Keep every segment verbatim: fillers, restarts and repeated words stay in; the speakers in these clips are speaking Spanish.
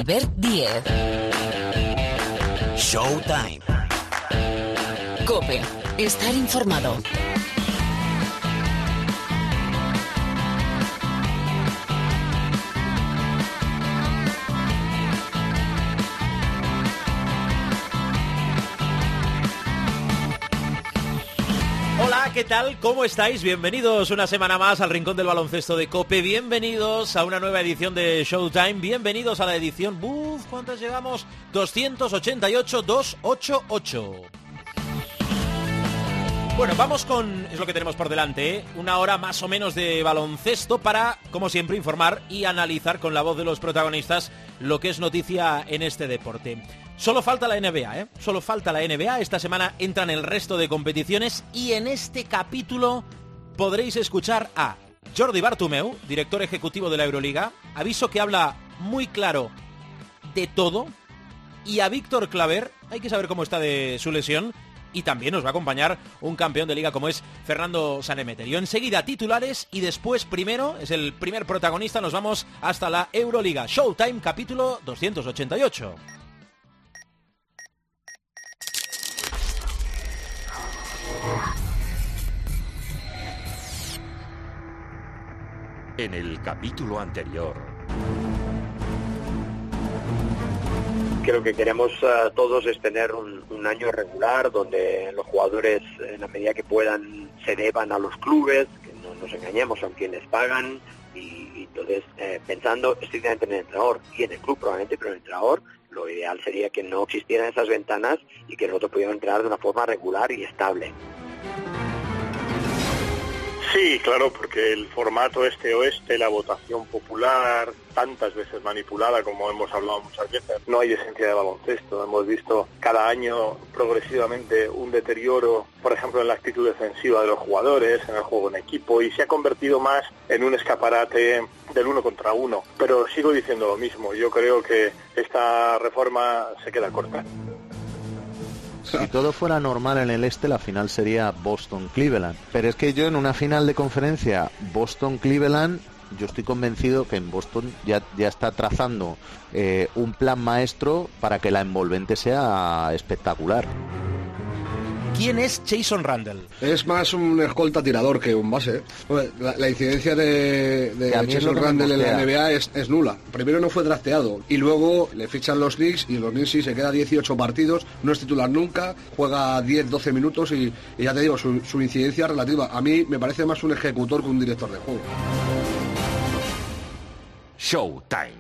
Albert Díez. Showtime. COPE. Estar informado. Hola, ¿qué tal? ¿Cómo estáis? Bienvenidos una semana más al Rincón del Baloncesto de COPE. Bienvenidos a una nueva edición de Showtime. Bienvenidos a la edición... Uf, ¿cuántas llegamos? doscientos ochenta y ocho, doscientos ochenta y ocho. Bueno, vamos con... es lo que tenemos por delante, ¿eh? Una hora más o menos de baloncesto para, como siempre, informar y analizar con la voz de los protagonistas lo que es noticia en este deporte. Solo falta la N B A, ¿eh? Solo falta la N B A. Esta semana entran el resto de competiciones y en este capítulo podréis escuchar a Jordi Bartomeu, director ejecutivo de la Euroliga, aviso que habla muy claro de todo, y a Víctor Claver, hay que saber cómo está de su lesión, y también nos va a acompañar un campeón de liga como es Fernando Sanemeterio. Enseguida titulares y después primero, es el primer protagonista, nos vamos hasta la Euroliga. Showtime, capítulo doscientos ochenta y ocho. En el capítulo anterior. Creo que queremos uh, todos es tener un, un año regular donde los jugadores, en la medida que puedan, se deban a los clubes, que no nos engañemos, son quienes pagan, y, y entonces eh, pensando estrictamente en el entrenador y en el club probablemente, pero en el entrenador lo ideal sería que no existieran esas ventanas y que nosotros pudiéramos entrenar de una forma regular y estable. Sí, claro, porque el formato este-oeste, la votación popular, tantas veces manipulada como hemos hablado muchas veces, no hay esencia de baloncesto. Hemos visto cada año progresivamente un deterioro, por ejemplo, en la actitud defensiva de los jugadores, en el juego en equipo, y se ha convertido más en un escaparate del uno contra uno. Pero sigo diciendo lo mismo, yo creo que esta reforma se queda corta. Si todo fuera normal en el este, la final sería Boston-Cleveland. Pero es que yo en una final de conferencia Boston-Cleveland, yo estoy convencido que en Boston ya, ya está trazando eh, un plan maestro para que la envolvente sea espectacular. ¿Quién es Jason Randle? Es más un escolta tirador que un base. La, la incidencia de, de Jason Randle en la N B A es, es nula. Primero no fue drafteado y luego le fichan los Knicks y los Knicks sí se queda dieciocho partidos, no es titular nunca, juega diez doce minutos y, y ya te digo, su, su incidencia relativa. A mí me parece más un ejecutor que un director de juego. Showtime.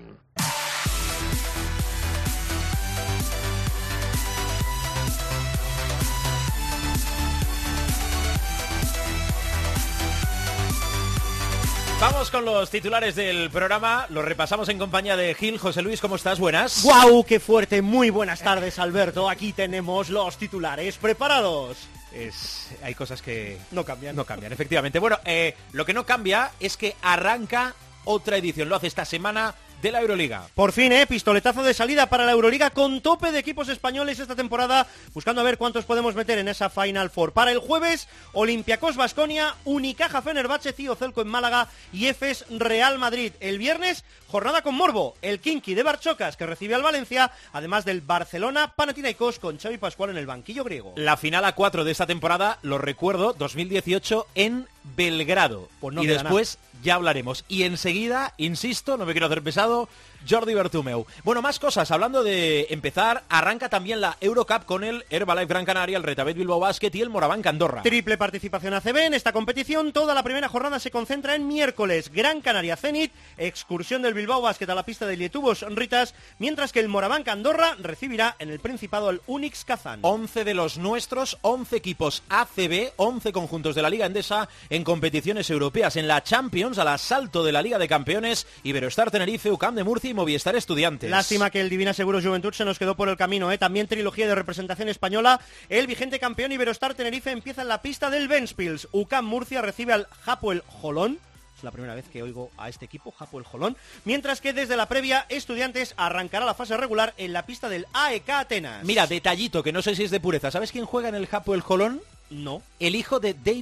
Vamos con los titulares del programa, los repasamos en compañía de Gil. José Luis, ¿cómo estás? Buenas. ¡Guau! ¡Qué fuerte! Muy buenas tardes, Alberto. Aquí tenemos los titulares preparados. Es, hay cosas que no cambian. No cambian, efectivamente. Bueno, eh, lo que no cambia es que arranca otra edición, lo hace esta semana, de la Euroliga. Por fin, ¿eh? Pistoletazo de salida para la Euroliga con tope de equipos españoles esta temporada, buscando a ver cuántos podemos meter en esa Final Four. Para el jueves, Olympiacos Baskonia, Unicaja Fenerbahce, Cío Celco en Málaga y Efes Real Madrid. El viernes, jornada con morbo, el Kinky de Barchocas que recibe al Valencia, además del Barcelona Panathinaikos con Xavi Pascual en el banquillo griego. La final a cuatro de esta temporada, lo recuerdo, dos mil dieciocho en Belgrado. Pues no y después nada. Ya hablaremos. Y enseguida, insisto, no me quiero hacer pesado, Jordi Bartomeu. Bueno, más cosas. Hablando de empezar, arranca también la Eurocup con el Herbalife Gran Canaria, el Retabet Bilbao Basket y el Morabanc Andorra. Triple participación A C B en esta competición. Toda la primera jornada se concentra en miércoles. Gran Canaria Zenit, excursión del Bilbao Basket a la pista de Lietuvos Ritas, mientras que el Morabanc Andorra recibirá en el Principado al Unix Kazán. once de los nuestros, once equipos A C B, once conjuntos de la Liga Endesa en competiciones europeas. En la Champions, al asalto de la Liga de Campeones, Iberostar Tenerife, U C A M de Murcia y Movistar Estudiantes. Lástima que el Divina Seguros Juventud se nos quedó por el camino, ¿eh? También trilogía de representación española. El vigente campeón Iberostar Tenerife empieza en la pista del Ventspils. U C A M Murcia recibe al Hapoel Jolón. Es la primera vez que oigo a este equipo, Hapoel Jolón. Mientras que desde la previa, Estudiantes arrancará la fase regular en la pista del A E K Atenas. Mira, detallito, que no sé si es de pureza. ¿Sabes quién juega en el Hapoel Jolón? No. El hijo de David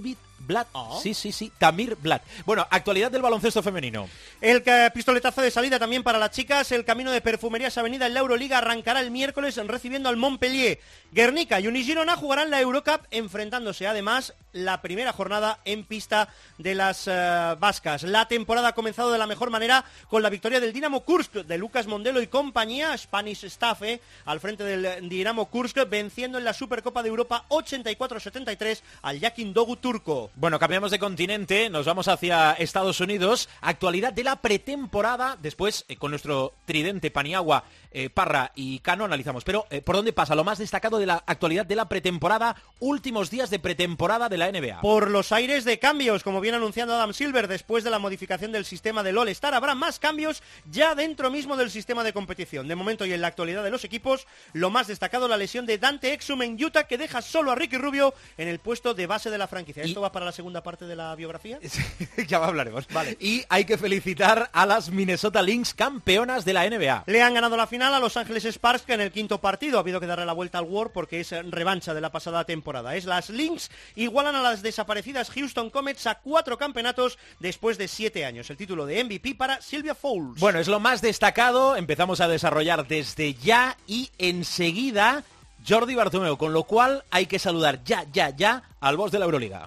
Blatt. Oh. Sí, sí, sí, Tamir Blatt. Bueno, actualidad del baloncesto femenino. El pistoletazo de salida también para las chicas. El camino de Perfumerías Avenida en la Euroliga arrancará el miércoles recibiendo al Montpellier. Guernica y Unigirona jugarán la Eurocup, enfrentándose además la primera jornada en pista de las uh, vascas. La temporada ha comenzado de la mejor manera con la victoria del Dinamo Kursk de Lucas Mondelo y compañía, Spanish Staff, eh, al frente del Dinamo Kursk, venciendo en la Supercopa de Europa ochenta y cuatro a setenta y tres al Yakin Dogu turco. Bueno, cambiamos de continente, nos vamos hacia Estados Unidos. Actualidad de la pretemporada. Después, eh, con nuestro tridente Paniagua, eh, Parra y Cano analizamos. Pero, eh, ¿por dónde pasa lo más destacado de la actualidad de la pretemporada? Últimos días de pretemporada de la N B A. Por los aires de cambios, como viene anunciando Adam Silver, después de la modificación del sistema del All-Star, habrá más cambios ya dentro mismo del sistema de competición. De momento y en la actualidad de los equipos, lo más destacado, la lesión de Dante Exum en Utah, que deja solo a Ricky Rubio en el puesto de base de la franquicia. ¿Esto y... va para la segunda parte de la biografía? Ya hablaremos. Vale. Y hay que felicitar a las Minnesota Lynx, campeonas de la N B A. Le han ganado la final a Los Ángeles Sparks, que en el quinto partido ha habido que darle la vuelta al War porque es revancha de la pasada temporada. Es las Lynx igualan a las desaparecidas Houston Comets a cuatro campeonatos después de siete años. El título de M V P para Sylvia Fowles. Bueno, es lo más destacado. Empezamos a desarrollar desde ya y enseguida Jordi Bartomeu, con lo cual hay que saludar ya, ya, ya al boss de la Euroliga.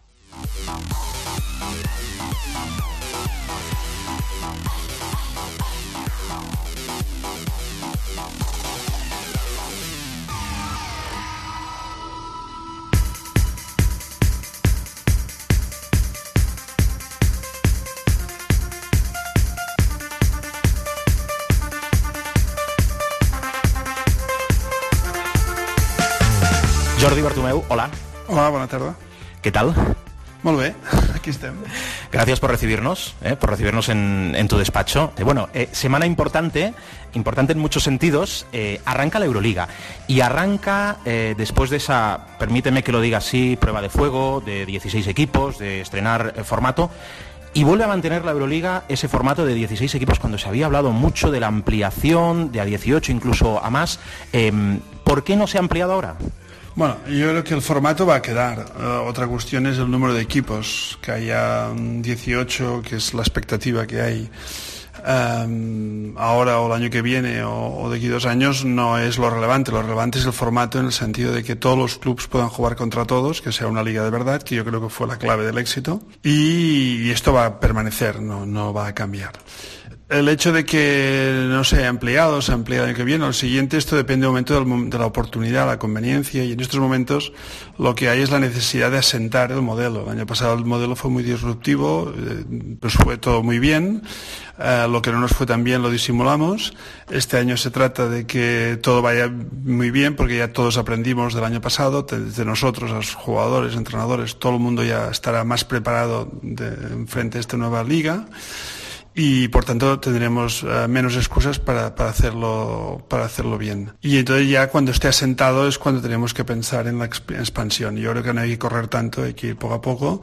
Jordi Bartomeu, hola. Hola, bona tarda. ¿Qué tal? Molt bé, aquí estem. Gracias por recibirnos, eh, por recibirnos en, en tu despacho. Eh, bueno, eh, semana importante, importante en muchos sentidos. Eh, arranca la Euroliga y arranca eh, después de esa, permíteme que lo diga así, prueba de fuego de dieciséis equipos, de estrenar eh, formato. Y vuelve a mantener la Euroliga ese formato de dieciséis equipos cuando se había hablado mucho de la ampliación, de a dieciocho, incluso a más. Eh, ¿Por qué no se ha ampliado ahora? Bueno, yo creo que el formato va a quedar. Uh, otra cuestión es el número de equipos, que haya dieciocho, que es la expectativa que hay um, ahora o el año que viene o, o de aquí dos años, no es lo relevante. Lo relevante es el formato en el sentido de que todos los clubes puedan jugar contra todos, que sea una liga de verdad, que yo creo que fue la clave del éxito. Y, y esto va a permanecer, no, no va a cambiar. El hecho de que no se haya ampliado, se amplía el año que viene o el siguiente, esto depende de momento del, de la oportunidad, la conveniencia, y en estos momentos lo que hay es la necesidad de asentar el modelo. El año pasado el modelo fue muy disruptivo, eh, pues fue todo muy bien, eh, lo que no nos fue tan bien lo disimulamos. Este año se trata de que todo vaya muy bien, porque ya todos aprendimos del año pasado, desde nosotros, los jugadores, entrenadores, todo el mundo ya estará más preparado de, frente a esta nueva liga. Y por tanto tendremos uh, menos excusas para, para hacerlo para hacerlo bien. Y entonces ya cuando esté asentado es cuando tenemos que pensar en la expansión. Yo creo que no hay que correr tanto, hay que ir poco a poco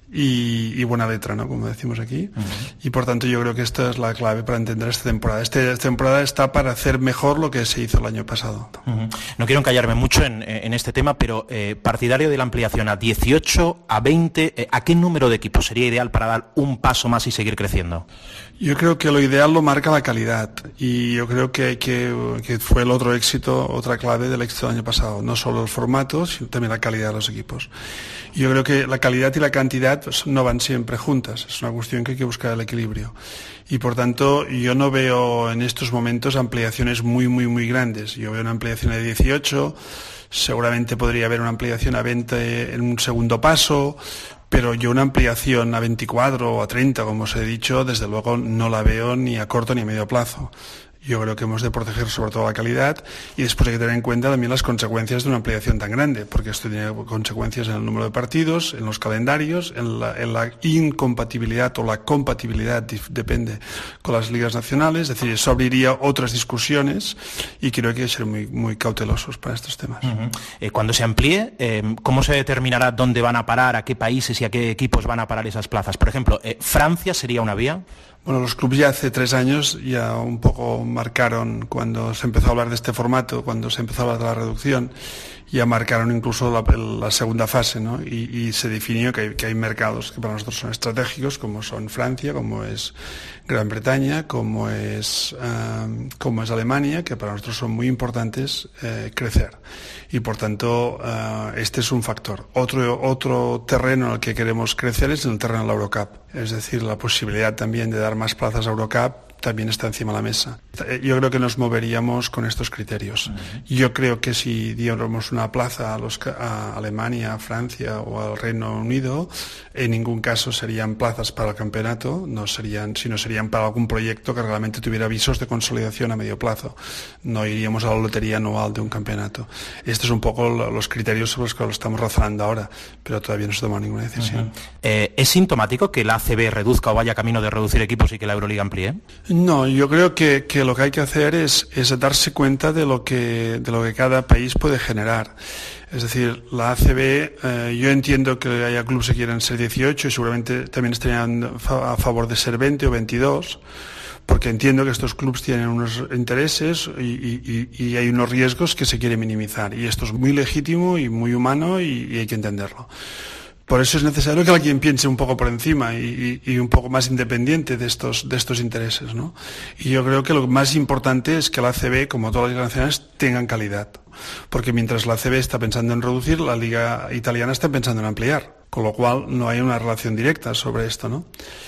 y, y buena letra, ¿no? Como decimos aquí. Uh-huh. Y por tanto yo creo que esta es la clave para entender esta temporada. Esta temporada está para hacer mejor lo que se hizo el año pasado. Uh-huh. No quiero encallarme mucho en, en este tema, pero eh, partidario de la ampliación a dieciocho, a veinte, eh, ¿a qué número de equipos sería ideal para dar un paso más y seguir creciendo? Yo creo que lo ideal lo marca la calidad, y yo creo que, que, que fue el otro éxito, otra clave del éxito del año pasado, no solo el formato, sino también la calidad de los equipos. Yo creo que la calidad y la cantidad pues, no van siempre juntas, es una cuestión que hay que buscar el equilibrio. Y por tanto, yo no veo en estos momentos ampliaciones muy, muy, muy grandes. Yo veo una ampliación de dieciocho, seguramente podría haber una ampliación a veinte en un segundo paso, pero yo una ampliación a veinticuatro o a treinta, como os he dicho, desde luego no la veo ni a corto ni a medio plazo. Yo creo que hemos de proteger sobre todo la calidad, y después hay que tener en cuenta también las consecuencias de una ampliación tan grande, porque esto tiene consecuencias en el número de partidos, en los calendarios, en la, en la incompatibilidad o la compatibilidad, depende, con las ligas nacionales. Es decir, eso abriría otras discusiones y creo que hay que ser muy, muy cautelosos para estos temas. Uh-huh. Eh, cuando se amplíe, eh, ¿cómo se determinará dónde van a parar, a qué países y a qué equipos van a parar esas plazas? Por ejemplo, eh, ¿Francia sería una vía? Bueno, los clubes ya hace tres años ya un poco marcaron cuando se empezó a hablar de este formato, cuando se empezó a hablar de la reducción, ya marcaron incluso la, la segunda fase, ¿no? Y, y se definió que hay, que hay mercados que para nosotros son estratégicos, como son Francia, como es Gran Bretaña, como es, um, como es Alemania, que para nosotros son muy importantes eh, crecer. Y por tanto, uh, este es un factor. Otro, otro terreno en el que queremos crecer es en el terreno de la Eurocup. Es decir, la posibilidad también de dar más plazas a Eurocup también está encima de la mesa. Yo creo que nos moveríamos con estos criterios. Uh-huh. Yo creo que si diéramos una plaza a, los, a Alemania, a Francia o al Reino Unido, en ningún caso serían plazas para el campeonato, no serían, sino serían para algún proyecto que realmente tuviera visos de consolidación a medio plazo. No iríamos a la lotería anual de un campeonato. Estos son un poco los criterios sobre los que lo estamos razonando ahora, pero todavía no se ha tomado ninguna decisión. Uh-huh. eh, ¿Es sintomático que la A C B reduzca o vaya camino de reducir equipos y que la Euroliga amplíe? No, yo creo que, que lo que hay que hacer es, es darse cuenta de lo que, de lo que cada país puede generar. Es decir, la A C B, eh, yo entiendo que haya clubes que quieran ser dieciocho y seguramente también estarían a favor de ser veinte o veintidós, porque entiendo que estos clubes tienen unos intereses y, y, y hay unos riesgos que se quieren minimizar. Y esto es muy legítimo y muy humano y, y hay que entenderlo. Por eso es necesario que alguien piense un poco por encima y, y, y un poco más independiente de estos, de estos intereses, ¿no? Y yo creo que lo más importante es que la A C B, como todas las ligas nacionales, tengan calidad. Porque mientras la A C B está pensando en reducir, la liga italiana está pensando en ampliar. Con lo cual no hay una relación directa sobre esto, ¿no?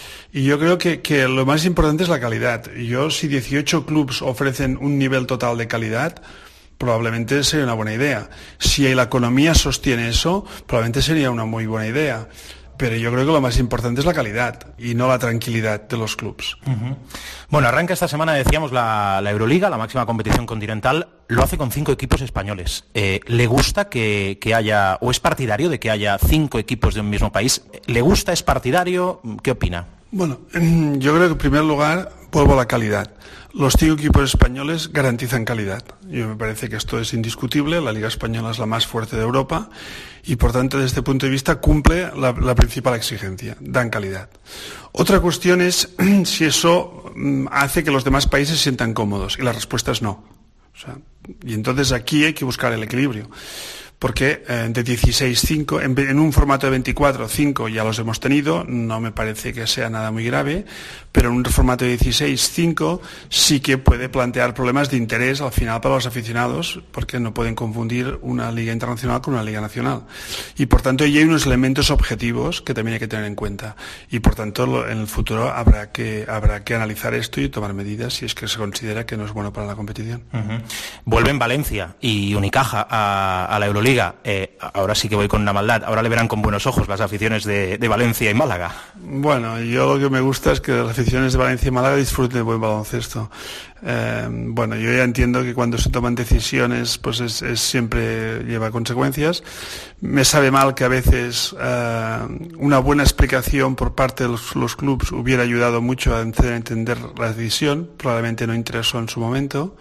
Y yo creo que, que lo más importante es la calidad. Yo, si dieciocho clubes ofrecen un nivel total de calidad, probablemente sería una buena idea. Si la economía sostiene eso, probablemente sería una muy buena idea. Pero yo creo que lo más importante es la calidad y no la tranquilidad de los clubes. Uh-huh. Bueno, arranca esta semana, decíamos, la, la Euroliga, la máxima competición continental. Lo hace con cinco equipos españoles. Eh, ¿Le gusta que, que haya, o es partidario de que haya cinco equipos de un mismo país? ¿Le gusta, es partidario? ¿Qué opina? Bueno, yo creo que en primer lugar vuelvo a la calidad. Los cinco equipos españoles garantizan calidad. Yo me parece que esto es indiscutible. La Liga Española es la más fuerte de Europa y, por tanto, desde este punto de vista cumple la, la principal exigencia, dan calidad. Otra cuestión es si eso hace que los demás países se sientan cómodos y la respuesta es no. O sea, y entonces aquí hay que buscar el equilibrio. Porque eh, de dieciséis cinco, en, en un formato de veinticuatro cinco ya los hemos tenido, no me parece que sea nada muy grave, pero en un formato de dieciséis cinco sí que puede plantear problemas de interés al final para los aficionados, porque no pueden confundir una liga internacional con una liga nacional. Y por tanto ahí hay unos elementos objetivos que también hay que tener en cuenta. Y por tanto lo, en el futuro habrá que, habrá que analizar esto y tomar medidas si es que se considera que no es bueno para la competición. Uh-huh. Vuelven Valencia y Unicaja a, a la Euroliga. Eh, ahora sí que voy con una maldad, ahora le verán con buenos ojos las aficiones de, de Valencia y Málaga. Bueno, yo lo que me gusta es que las aficiones de Valencia y Málaga disfruten de buen baloncesto. Eh, bueno, yo ya entiendo que cuando se toman decisiones, pues es, es siempre lleva consecuencias. Me sabe mal que a veces eh, una buena explicación por parte de los, los clubes hubiera ayudado mucho a entender la decisión, probablemente no interesó en su momento,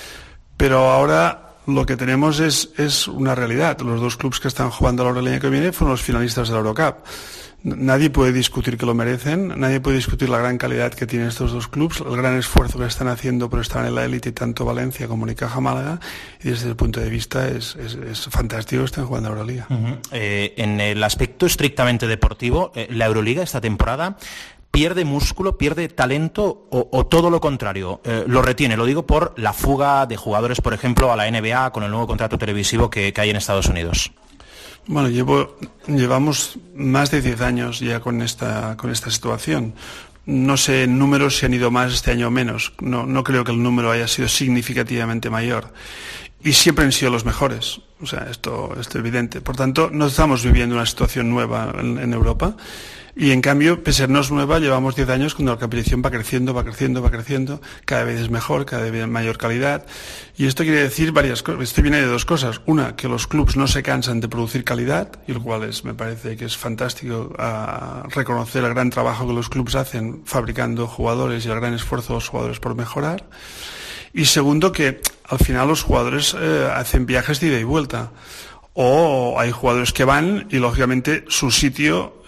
pero ahora lo que tenemos es, es una realidad. Los dos clubes que están jugando la Euroliga que viene fueron los finalistas de la Eurocup. Nadie puede discutir que lo merecen, nadie puede discutir la gran calidad que tienen estos dos clubes, el gran esfuerzo que están haciendo por estar en la élite, tanto Valencia como Unicaja Málaga, y desde el punto de vista es, es, es fantástico que estén jugando la Euroliga. Uh-huh. Eh, en el aspecto estrictamente deportivo, eh, la Euroliga esta temporada ¿pierde músculo, pierde talento o, o todo lo contrario? Eh, lo retiene, lo digo por la fuga de jugadores, por ejemplo, a la N B A con el nuevo contrato televisivo que, que hay en Estados Unidos. Bueno, llevo, llevamos más de diez años ya con esta, con esta situación. No sé en números si han ido más este año o menos. No, no creo que el número haya sido significativamente mayor. Y siempre han sido los mejores. O sea, esto, esto es evidente. Por tanto, no estamos viviendo una situación nueva en, en Europa. Y en cambio, pese a no es nueva, llevamos diez años cuando la competición va creciendo, va creciendo, va creciendo, cada vez es mejor, cada vez mayor calidad. Y esto quiere decir varias cosas. Esto viene de dos cosas. Una, que los clubes no se cansan de producir calidad, y lo cual es, me parece que es fantástico a reconocer el gran trabajo que los clubes hacen fabricando jugadores y el gran esfuerzo de los jugadores por mejorar. Y segundo, que al final los jugadores eh, hacen viajes de ida y vuelta. O hay jugadores que van y, lógicamente, su sitio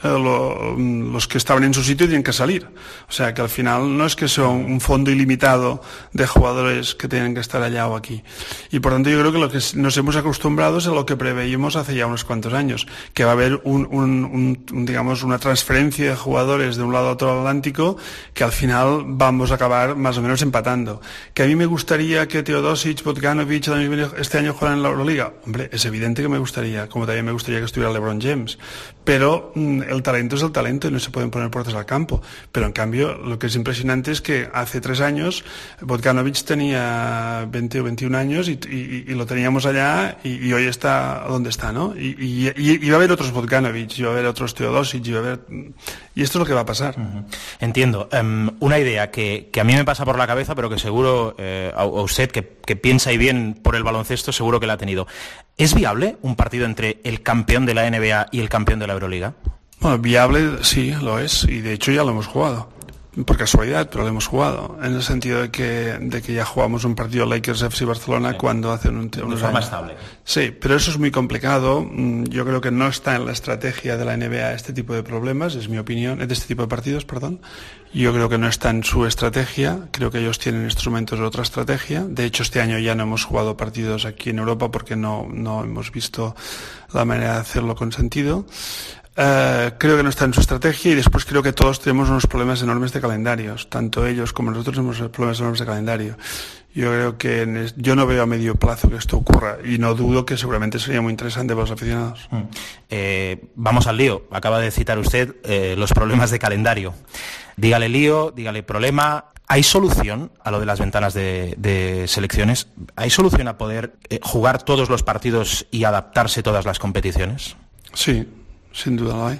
eh, lo, los que estaban en su sitio tienen que salir. O sea que al final no es que sea un fondo ilimitado de jugadores que tienen que estar allá o aquí. Y por tanto yo creo que lo que nos hemos acostumbrado es a lo que preveíamos hace ya unos cuantos años, que va a haber un, un, un, un digamos una transferencia de jugadores de un lado a otro Atlántico, que al final vamos a acabar más o menos empatando. Que a mí me gustaría que Teodosic, Bogdanovic este año jugaran en la Euroliga. Hombre, es evidente que me gustaría, como también me gustaría que estuviera LeBron James. Pero mmm, el talento es el talento y no se pueden poner puertas al campo. Pero en cambio, lo que es impresionante es que hace tres años Bogdanovic tenía veinte o veintiún años y, y, y lo teníamos allá y, y hoy está donde está, ¿no? Y, y, y, y va a haber otros Bogdanovic, y va a haber otros Teodosic, y va a haber... Y esto es lo que va a pasar. Uh-huh. Entiendo. Um, una idea que, que a mí me pasa por la cabeza, pero que seguro eh, a, a usted, que, que piensa y bien por el baloncesto, seguro que la ha tenido. ¿Es viable un partido entre el campeón de la N B A y el campeón de la Euroliga? Bueno, viable sí, lo es, y de hecho ya lo hemos jugado. Por casualidad, pero lo hemos jugado, en el sentido de que, de que ya jugamos un partido Lakers F C Barcelona sí. cuando hace un, unos forma años. Estable. Sí, pero eso es muy complicado. Yo creo que no está en la estrategia de la N B A este tipo de problemas, es mi opinión, de este tipo de partidos, perdón. Yo creo que no está en su estrategia, creo que ellos tienen instrumentos de otra estrategia. De hecho, este año ya no hemos jugado partidos aquí en Europa porque no, no hemos visto la manera de hacerlo con sentido. Uh, creo que no está en su estrategia y después creo que todos tenemos unos problemas enormes de calendarios, tanto ellos como nosotros tenemos problemas enormes de calendario. Yo creo que en es, yo no veo a medio plazo que esto ocurra y no dudo que seguramente sería muy interesante para los aficionados. Mm. Eh, vamos al lío. Acaba de citar usted eh, los problemas de calendario. Dígale lío, dígale problema. ¿Hay solución a lo de las ventanas de, de selecciones? ¿Hay solución a poder eh, jugar todos los partidos y adaptarse todas las competiciones? Sí. Sin duda lo hay.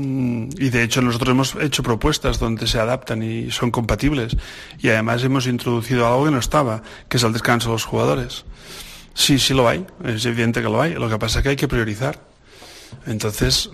Y de hecho nosotros hemos hecho propuestas donde se adaptan y son compatibles. Y además hemos introducido algo que no estaba, que es el descanso de los jugadores. Sí, sí lo hay. Es evidente que lo hay. Lo que pasa es que hay que priorizar. Entonces,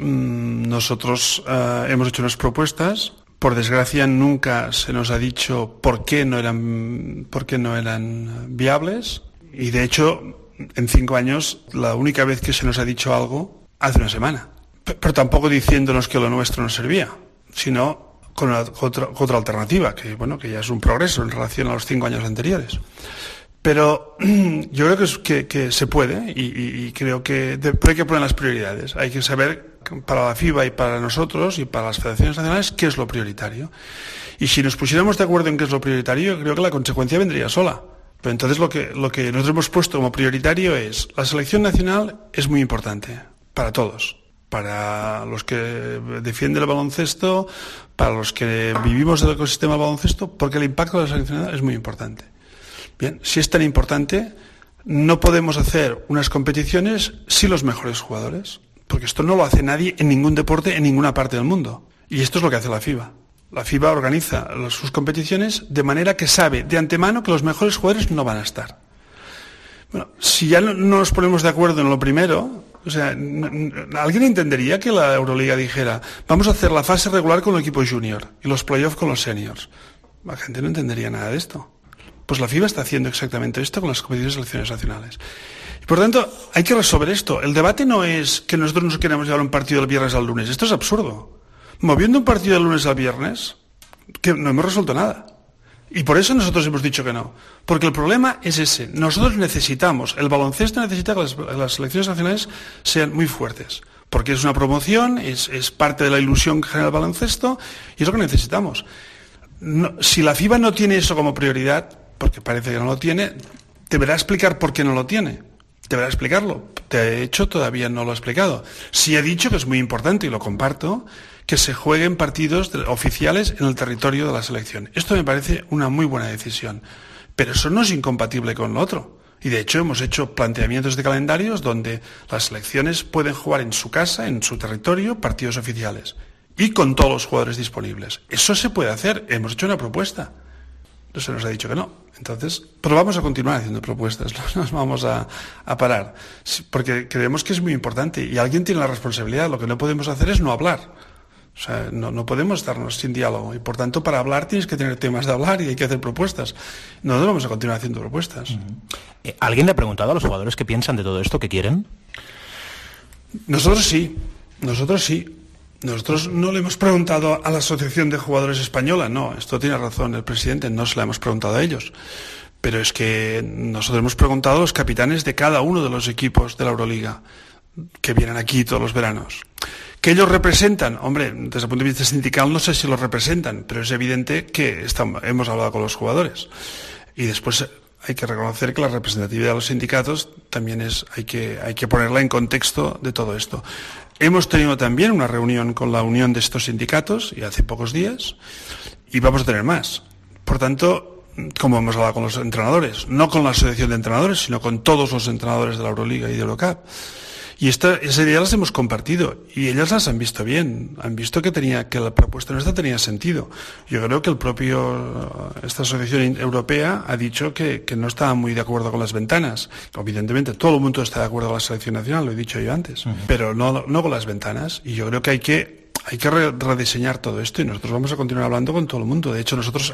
nosotros uh, hemos hecho unas propuestas. Por desgracia nunca se nos ha dicho por qué no eran, por qué no eran viables. Y de hecho, en cinco años, la única vez que se nos ha dicho algo, hace una semana. Pero tampoco diciéndonos que lo nuestro no servía, sino con, una, con, otra, con otra alternativa, que bueno, que ya es un progreso en relación a los cinco años anteriores. Pero yo creo que, es, que, que se puede y, y, y creo que de, pero hay que poner las prioridades. Hay que saber para la FIBA y para nosotros y para las federaciones nacionales qué es lo prioritario. Y si nos pusiéramos de acuerdo en qué es lo prioritario, creo que la consecuencia vendría sola. Pero entonces lo que, lo que nosotros hemos puesto como prioritario es la selección nacional es muy importante para todos. Para los que defienden el baloncesto, para los que vivimos del ecosistema del baloncesto, porque el impacto de la selección es muy importante. Bien, si es tan importante, no podemos hacer unas competiciones sin los mejores jugadores, porque esto no lo hace nadie en ningún deporte, en ninguna parte del mundo. Y esto es lo que hace la FIBA. La FIBA organiza sus competiciones de manera que sabe de antemano que los mejores jugadores no van a estar. Bueno, si ya no nos ponemos de acuerdo en lo primero, o sea, ¿alguien entendería que la Euroliga dijera vamos a hacer la fase regular con el equipo junior y los playoffs con los seniors? La gente no entendería nada de esto. Pues la FIBA está haciendo exactamente esto con las competiciones de selecciones nacionales. Y por tanto, hay que resolver esto. El debate no es que nosotros nos queremos llevar un partido del viernes al lunes. Esto es absurdo. Moviendo un partido del lunes al viernes, que no hemos resuelto nada. Y por eso nosotros hemos dicho que no. Porque el problema es ese. Nosotros necesitamos, el baloncesto necesita que las, las selecciones nacionales sean muy fuertes. Porque es una promoción, es, es parte de la ilusión que genera el baloncesto y es lo que necesitamos. No, si la FIBA no tiene eso como prioridad, porque parece que no lo tiene, deberá explicar por qué no lo tiene. Deberá explicarlo. De hecho, todavía no lo ha explicado. Sí ha dicho que es muy importante, y lo comparto, que se jueguen partidos oficiales en el territorio de la selección. Esto me parece una muy buena decisión. Pero eso no es incompatible con lo otro. Y de hecho hemos hecho planteamientos de calendarios donde las selecciones pueden jugar en su casa, en su territorio, partidos oficiales. Y con todos los jugadores disponibles. Eso se puede hacer. Hemos hecho una propuesta. No se nos ha dicho que no. Entonces, pero vamos a continuar haciendo propuestas. No nos vamos a, a parar. Porque creemos que es muy importante. Y alguien tiene la responsabilidad. Lo que no podemos hacer es no hablar. O sea, no, no podemos estarnos sin diálogo y por tanto para hablar tienes que tener temas de hablar y hay que hacer propuestas. Nosotros vamos a continuar haciendo propuestas. Uh-huh. ¿Alguien le ha preguntado a los jugadores qué piensan de todo esto, qué quieren? Nosotros sí, nosotros sí. Nosotros no le hemos preguntado a la Asociación de Jugadores Española, no, esto tiene razón el presidente, no se lo hemos preguntado a ellos. Pero es que nosotros hemos preguntado a los capitanes de cada uno de los equipos de la Euroliga, que vienen aquí todos los veranos. ¿Que ellos representan? Hombre, desde el punto de vista sindical no sé si los representan, pero es evidente que estamos, hemos hablado con los jugadores. Y después hay que reconocer que la representatividad de los sindicatos también es, hay que, hay que ponerla en contexto de todo esto. Hemos tenido también una reunión con la unión de estos sindicatos, y hace pocos días, y vamos a tener más. Por tanto, como hemos hablado con los entrenadores, no con la asociación de entrenadores, sino con todos los entrenadores de la Euroliga y de Eurocup. Y esta, esa idea las hemos compartido y ellas las han visto bien, han visto que tenía, que la propuesta nuestra tenía sentido. Yo creo que el propio, esta asociación europea ha dicho que, que no estaba muy de acuerdo con las ventanas. Evidentemente todo el mundo está de acuerdo con la selección nacional, lo he dicho yo antes, uh-huh. pero no, no con las ventanas. Y yo creo que hay que Hay que rediseñar todo esto y nosotros vamos a continuar hablando con todo el mundo. De hecho, nosotros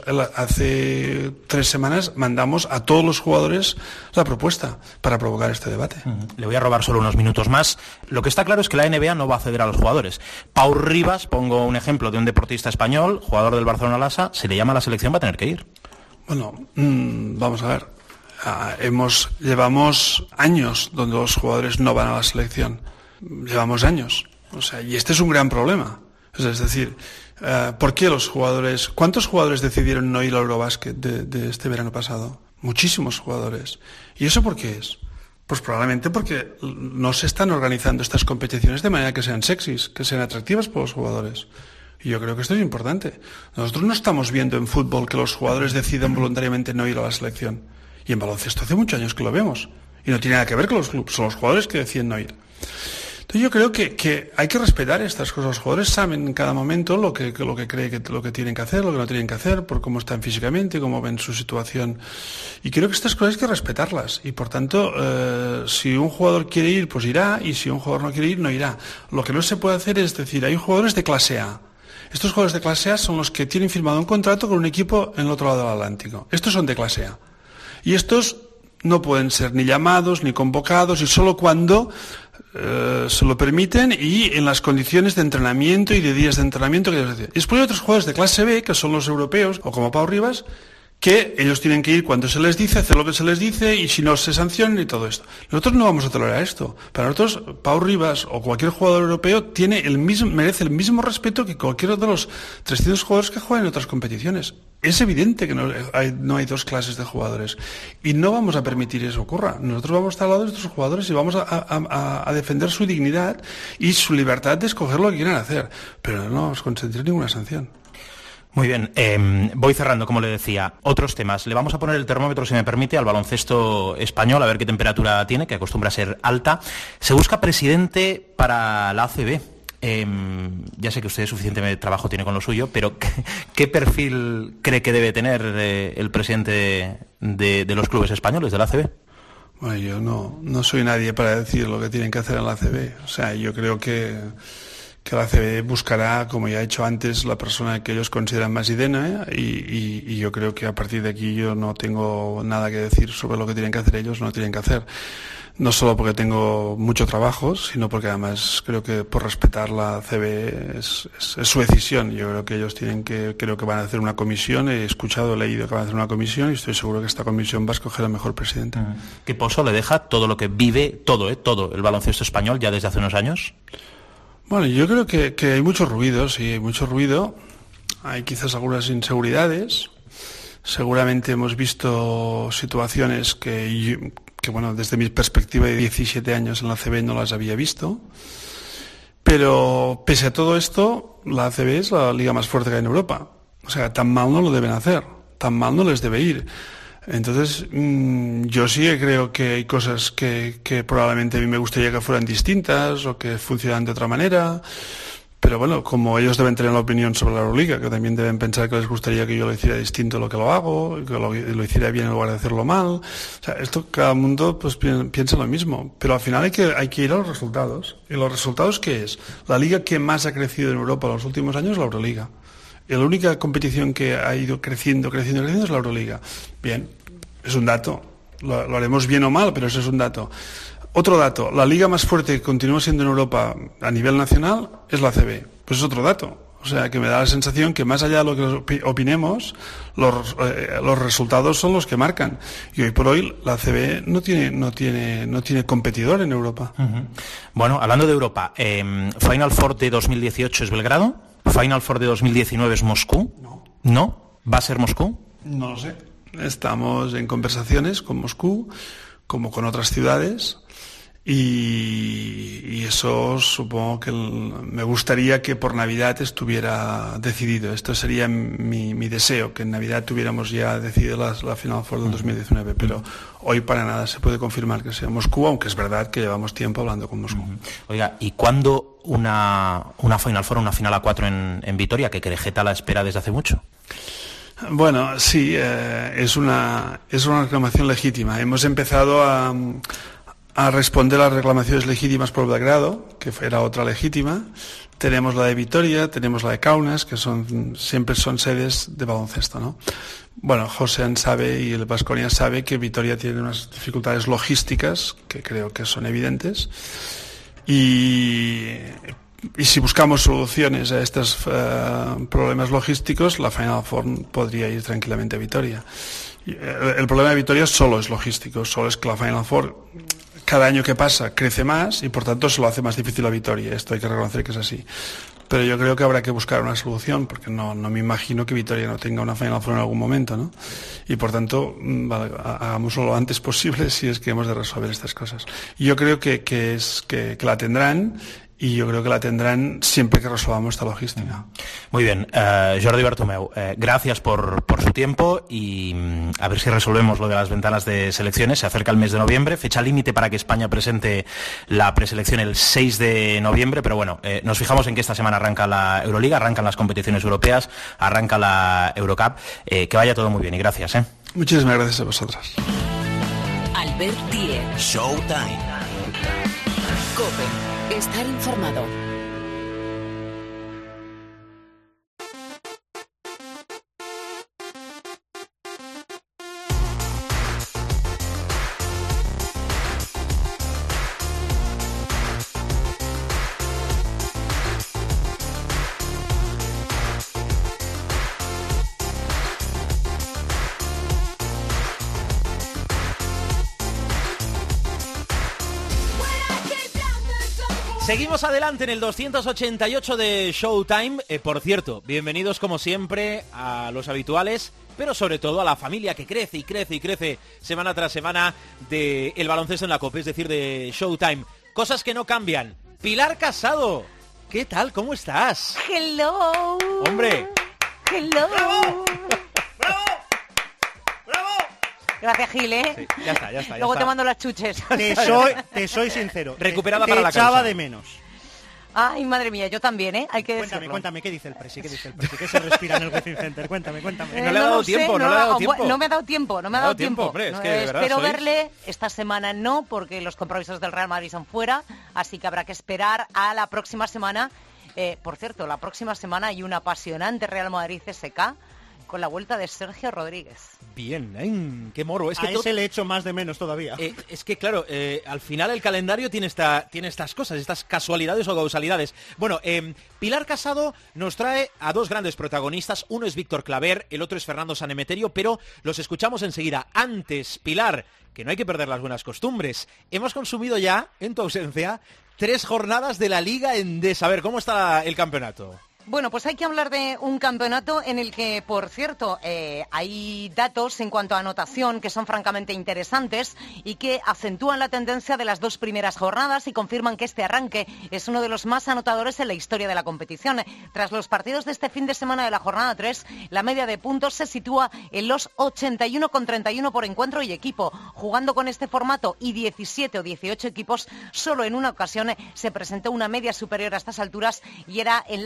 hace tres semanas mandamos a todos los jugadores la propuesta para provocar este debate. Le voy a robar solo unos minutos más. Lo que está claro es que la N B A no va a ceder a los jugadores. Pau Ribas, pongo un ejemplo de un deportista español, jugador del Barcelona Lassa, se le llama a la selección, va a tener que ir. Bueno, mmm, vamos a ver. Uh, hemos llevamos años donde los jugadores no van a la selección. Llevamos años. O sea, y este es un gran problema. Es decir, uh, ¿por qué los jugadores, cuántos jugadores decidieron no ir al Eurobasket de, de este verano pasado? Muchísimos jugadores. ¿Y eso por qué es? Pues probablemente porque no se están organizando estas competiciones de manera que sean sexys, que sean atractivas para los jugadores. Y yo creo que esto es importante. Nosotros no estamos viendo en fútbol que los jugadores decidan voluntariamente no ir a la selección. Y en baloncesto hace muchos años que lo vemos. Y no tiene nada que ver con los clubes, son los jugadores que deciden no ir. Entonces yo creo que, que hay que respetar estas cosas. Los jugadores saben en cada momento lo que, lo que creen que lo que tienen que hacer, lo que no tienen que hacer, por cómo están físicamente, cómo ven su situación. Y creo que estas cosas hay que respetarlas. Y por tanto, eh, si un jugador quiere ir, pues irá, y si un jugador no quiere ir, no irá. Lo que no se puede hacer es decir, hay jugadores de clase A. Estos jugadores de clase A son los que tienen firmado un contrato con un equipo en el otro lado del Atlántico. Estos son de clase A. Y estos no pueden ser ni llamados, ni convocados, y solo cuando eh, se lo permiten y en las condiciones de entrenamiento y de días de entrenamiento que ellos deciden. Y después hay otros jugadores de clase B, que son los europeos, o como Pau Ribas, que ellos tienen que ir cuando se les dice, hacer lo que se les dice, y si no se sancionan y todo esto. Nosotros no vamos a tolerar esto. Para nosotros, Pau Ribas o cualquier jugador europeo tiene el mismo, merece el mismo respeto que cualquier de los trescientos jugadores que juegan en otras competiciones. Es evidente que no hay, no hay dos clases de jugadores. Y no vamos a permitir que eso ocurra. Nosotros vamos a estar al lado de nuestros jugadores y vamos a, a, a defender su dignidad y su libertad de escoger lo que quieran hacer. Pero no vamos a consentir ninguna sanción. Muy bien, eh, voy cerrando, como le decía. Otros temas. Le vamos a poner el termómetro, si me permite, al baloncesto español, a ver qué temperatura tiene, que acostumbra a ser alta. Se busca presidente para la A C B. Eh, ya sé que usted suficiente trabajo tiene con lo suyo, pero ¿qué, qué perfil cree que debe tener eh, el presidente de, de, de los clubes españoles, de la A C B? Bueno, yo no, no soy nadie para decir lo que tienen que hacer en la A C B. O sea, yo creo que... que la A C B buscará, como ya he hecho antes, la persona que ellos consideran más idónea, y, y, y yo creo que a partir de aquí yo no tengo nada que decir sobre lo que tienen que hacer ellos, no tienen que hacer. No solo porque tengo mucho trabajo, sino porque además creo que por respetar la A C B es, es, es su decisión. Yo creo que ellos tienen que, creo que van a hacer una comisión, he escuchado, he leído que van a hacer una comisión y estoy seguro que esta comisión va a escoger al mejor presidente. ¿Qué pozo le deja todo lo que vive, todo, eh, todo el baloncesto español ya desde hace unos años? Bueno, yo creo que, que hay mucho ruido, sí, hay mucho ruido. Hay quizás algunas inseguridades. Seguramente hemos visto situaciones que, yo, que bueno, desde mi perspectiva de diecisiete años en la A C B no las había visto. Pero pese a todo esto, la A C B es la liga más fuerte que hay en Europa. O sea, tan mal no lo deben hacer, tan mal no les debe ir. Entonces, mmm, yo sí creo que hay cosas que, que probablemente a mí me gustaría que fueran distintas o que funcionaran de otra manera, pero bueno, como ellos deben tener la opinión sobre la Euroliga, que también deben pensar que les gustaría que yo lo hiciera distinto a lo que lo hago, que lo, lo hiciera bien en lugar de hacerlo mal. O sea, esto cada mundo pues piensa lo mismo, pero al final hay que, hay que ir a los resultados. ¿Y los resultados qué es? La liga que más ha crecido en Europa en los últimos años es la Euroliga. Y la única competición que ha ido creciendo, creciendo, creciendo es la Euroliga. Bien, es un dato. Lo, lo haremos bien o mal, pero ese es un dato. Otro dato, la liga más fuerte que continúa siendo en Europa a nivel nacional es la A C B. Pues es otro dato. O sea, que me da la sensación que más allá de lo que opinemos, los, eh, los resultados son los que marcan. Y hoy por hoy la A C B no tiene, no tiene, no tiene competidor en Europa. Uh-huh. Bueno, hablando de Europa, eh, Final Four de dos mil dieciocho es Belgrado, Final Four de dos mil diecinueve es Moscú. No. ¿No? ¿Va a ser Moscú? No lo sé. Estamos en conversaciones con Moscú, como con otras ciudades. Y, y eso supongo que el, me gustaría que por Navidad estuviera decidido. Esto sería mi, mi deseo, que en Navidad tuviéramos ya decidido la, la Final Four del dos mil diecinueve, pero hoy para nada se puede confirmar que sea Moscú, aunque es verdad que llevamos tiempo hablando con Moscú. Oiga, ¿y cuándo una, una Final Four, una final a cuatro en, en Vitoria, que Querejeta la espera desde hace mucho? Bueno, sí, eh, es una es una reclamación legítima. Hemos empezado a... a responder a las reclamaciones legítimas por Belgrado, que era otra legítima. Tenemos la de Vitoria, tenemos la de Kaunas, que son siempre son sedes de baloncesto, ¿no? Bueno, Josean sabe y el Baskonia sabe que Vitoria tiene unas dificultades logísticas que creo que son evidentes. Y, y si buscamos soluciones a estos uh, problemas logísticos, la Final Four podría ir tranquilamente a Vitoria. El, el problema de Vitoria solo es logístico, solo es que la Final Four cada año que pasa crece más y por tanto se lo hace más difícil a Vitoria. Esto hay que reconocer que es así. Pero yo creo que habrá que buscar una solución, porque no, no me imagino que Vitoria no tenga una Final Four en algún momento, ¿no? Y por tanto, vale, hagámoslo lo antes posible si es que hemos de resolver estas cosas. Y yo creo que, que, es, que, que la tendrán. Y yo creo que la tendrán siempre que resolvamos esta logística. Muy bien, uh, Jordi Bertomeu, eh, gracias por, por su tiempo y um, a ver si resolvemos lo de las ventanas de selecciones. Se acerca el mes de noviembre, fecha límite para que España presente la preselección el seis de noviembre, pero bueno, eh, nos fijamos en que esta semana arranca la Euroliga, arrancan las competiciones europeas, arranca la Eurocup. Eh, que vaya todo muy bien y gracias. ¿eh? Muchísimas gracias a vosotras. Albert Diez. Showtime. COPE. Estar informado. Seguimos adelante en el doscientos ochenta y ocho de Showtime. Eh, por cierto, bienvenidos como siempre a los habituales, pero sobre todo a la familia que crece y crece y crece semana tras semana de el baloncesto en la COPE, es decir, de Showtime. Cosas que no cambian. Pilar Casado, ¿qué tal? ¿Cómo estás? Hello. Hombre. Hello. ¡Bravo! ¡Bravo! Gracias, Gil, ¿eh? Sí, ya está, ya está. Ya Luego está. te mando las chuches. Te soy, te soy sincero. Recuperada te, para te la echaba causa. de menos. Ay, madre mía, yo también, ¿eh? Hay que Cuéntame, decirlo. cuéntame, ¿qué dice el Presi? ¿Qué dice el Presi? ¿Qué se respira en el Within Center? Cuéntame, cuéntame. Eh, no le ha dado lo sé, tiempo, no le ha dado ah, tiempo. No me ha dado tiempo, no me ha dado tiempo. hombre, es No, que de verdad espero sois- verle, esta semana no, porque los compromisos del Real Madrid son fuera, así que habrá que esperar a la próxima semana. Eh, por cierto, la próxima semana hay un apasionante Real Madrid C S K con la vuelta de Sergio Rodríguez. Bien, ¿eh? Qué moro. Es que a todo- ese le echo más de menos todavía. Eh, es que, claro, eh, al final el calendario tiene, esta, tiene estas cosas, estas casualidades o causalidades. Bueno, eh, Pilar Casado nos trae a dos grandes protagonistas. Uno es Víctor Claver, el otro es Fernando Sanemeterio, pero los escuchamos enseguida. Antes, Pilar, que no hay que perder las buenas costumbres. Hemos consumido ya, en tu ausencia, tres jornadas de la Liga Endesa. A ver, ¿cómo está el campeonato? Bueno, pues hay que hablar de un campeonato en el que, por cierto, eh, hay datos en cuanto a anotación que son francamente interesantes y que acentúan la tendencia de las dos primeras jornadas y confirman que este arranque es uno de los más anotadores en la historia de la competición. Tras los partidos de este fin de semana de la jornada tres, la media de puntos se sitúa en los ochenta y uno coma treinta y uno por encuentro y equipo. Jugando con este formato y diecisiete o dieciocho equipos, solo en una ocasión se presentó una media superior a estas alturas y era en la campaña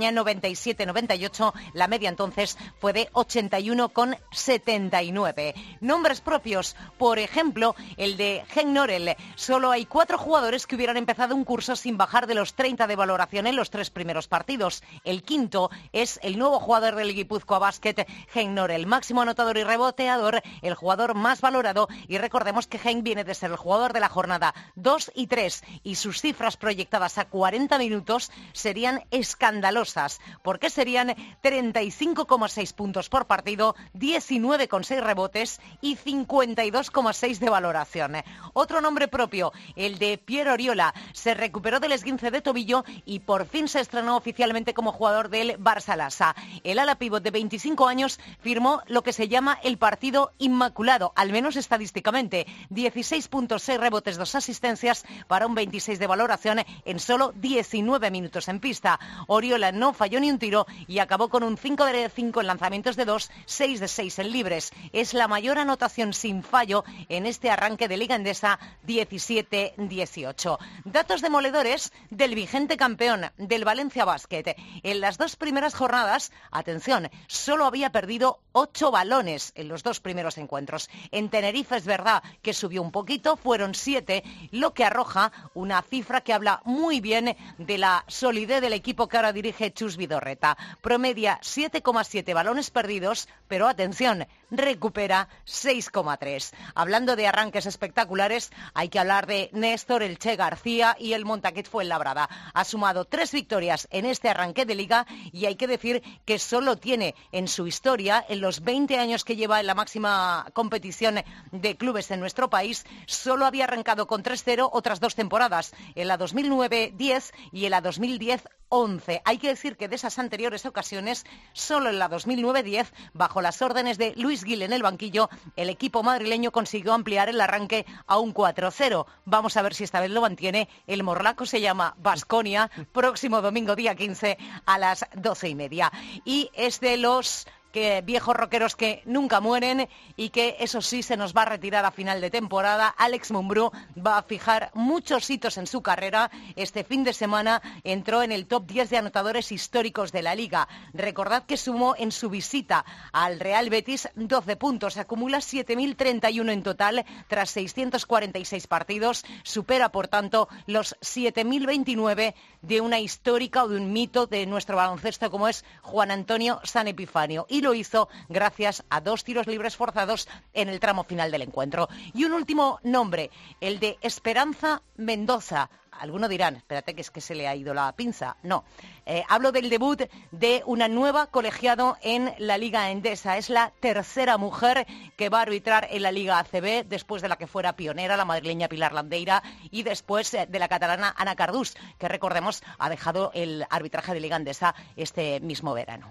España noventa y siete noventa y ocho, la media entonces fue de ochenta y uno coma setenta y nueve. Nombres propios, por ejemplo, el de Henk Norel. Solo hay cuatro jugadores que hubieran empezado un curso sin bajar de los treinta de valoración en los tres primeros partidos. El quinto es el nuevo jugador del Guipúzcoa Basket, Henk Norel, máximo anotador y reboteador, el jugador más valorado, y recordemos que Henk viene de ser el jugador de la jornada dos y tres, y sus cifras proyectadas a cuarenta minutos serían escandalosas, porque serían treinta y cinco coma seis puntos por partido, diecinueve coma seis rebotes y cincuenta y dos coma seis de valoración. Otro nombre propio, el de Pierre Oriola, se recuperó del esguince de tobillo y por fin se estrenó oficialmente como jugador del Barça Lassa. El ala pívot de veinticinco años firmó lo que se llama el partido inmaculado, al menos estadísticamente. dieciséis puntos, seis rebotes, dos asistencias para un veintiséis de valoración en solo diecinueve minutos en pista. Oriola no falló ni un tiro y acabó con un cinco de cinco en lanzamientos de dos, seis de seis en libres. Es la mayor anotación sin fallo en este arranque de Liga Endesa diecisiete dieciocho. Datos demoledores del vigente campeón, del Valencia Basket. En las dos primeras jornadas, atención, solo había perdido ocho balones en los dos primeros encuentros. En Tenerife es verdad que subió un poquito, fueron siete, lo que arroja una cifra que habla muy bien de la solidez del equipo que ahora dirige Chus Vidorreta. Promedia siete coma siete balones perdidos, pero atención, recupera seis coma tres. Hablando de arranques espectaculares, hay que hablar de Néstor El Che García y el Montaquit Fuenlabrada. Ha sumado tres victorias en este arranque de Liga y hay que decir que solo tiene en su historia, en los veinte años que lleva en la máxima competición de clubes en nuestro país, solo había arrancado con tres cero otras dos temporadas, en la dos mil nueve diez y en la dos mil diez once. Hay que decir que de esas anteriores ocasiones, solo en la dos mil nueve diez, bajo las órdenes de Luis Gil en el banquillo, el equipo madrileño consiguió ampliar el arranque a un cuatro cero. Vamos a ver si esta vez lo mantiene. El morlaco se llama Baskonia, próximo domingo día quince a las doce y media. Y es de los que viejos rockeros que nunca mueren y que eso sí se nos va a retirar a final de temporada. Alex Mumbrú va a fijar muchos hitos en su carrera. Este fin de semana entró en el top diez de anotadores históricos de la Liga. Recordad que sumó en su visita al Real Betis doce puntos, acumula siete mil treinta y uno en total tras seiscientos cuarenta y seis partidos, supera por tanto los siete mil veintinueve de una histórica o de un mito de nuestro baloncesto como es Juan Antonio San Epifanio. Y lo hizo gracias a dos tiros libres forzados en el tramo final del encuentro. Y un último nombre, el de Esperanza Mendoza. Algunos dirán, espérate que es que se le ha ido la pinza. No, eh, hablo del debut de una nueva colegiado en la Liga Endesa. Es la tercera mujer que va a arbitrar en la Liga A C B, después de la que fuera pionera, la madrileña Pilar Landeira, y después eh, de la catalana Ana Cardús, que recordemos ha dejado el arbitraje de Liga Endesa este mismo verano.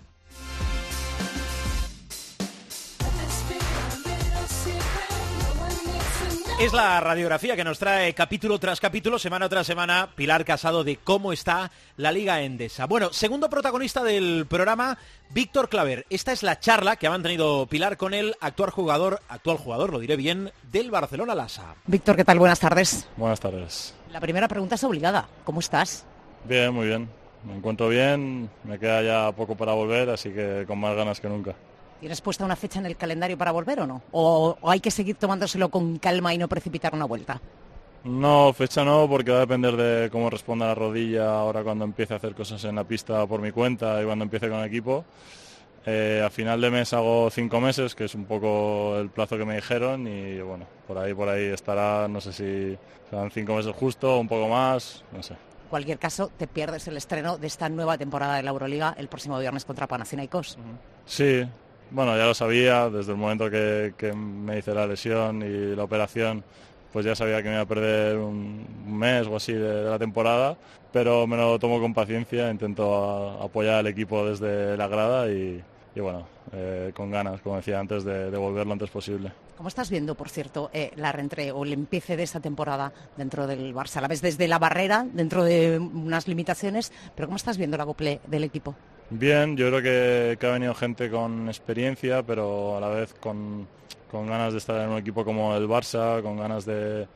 Es la radiografía que nos trae capítulo tras capítulo, semana tras semana, Pilar Casado, de cómo está la Liga Endesa. Bueno, segundo protagonista del programa, Víctor Claver. Esta es la charla que ha mantenido Pilar con el actual jugador, actual jugador, lo diré bien, del Barcelona Lassa. Víctor, ¿qué tal? Buenas tardes. Buenas tardes. La primera pregunta es obligada. ¿Cómo estás? Bien, muy bien. Me encuentro bien, me queda ya poco para volver, así que con más ganas que nunca. ¿Tienes puesta una fecha en el calendario para volver o no? ¿O, o hay que seguir tomándoselo con calma y no precipitar una vuelta? No, fecha no, porque va a depender de cómo responda la rodilla ahora cuando empiece a hacer cosas en la pista por mi cuenta y cuando empiece con el equipo. Eh, a final de mes hago cinco meses, que es un poco el plazo que me dijeron, y bueno, por ahí por ahí estará, no sé si serán cinco meses justo, un poco más, no sé. En cualquier caso, te pierdes el estreno de esta nueva temporada de la Euroliga el próximo viernes contra Panathinaikos. Sí. Bueno, ya lo sabía, desde el momento que, que me hice la lesión y la operación, pues ya sabía que me iba a perder un, un mes o así de, de la temporada, pero me lo tomo con paciencia, intento a, apoyar al equipo desde la grada y, y bueno, eh, con ganas, como decía antes, de, de volver lo antes posible. ¿Cómo estás viendo, por cierto, eh, la reentrée o el empiece de esta temporada dentro del Barça? La ves desde la barrera, dentro de unas limitaciones, pero ¿cómo estás viendo el acople del equipo? Bien, yo creo que, que ha venido gente con experiencia, pero a la vez con, con ganas de estar en un equipo como el Barça, con ganas de,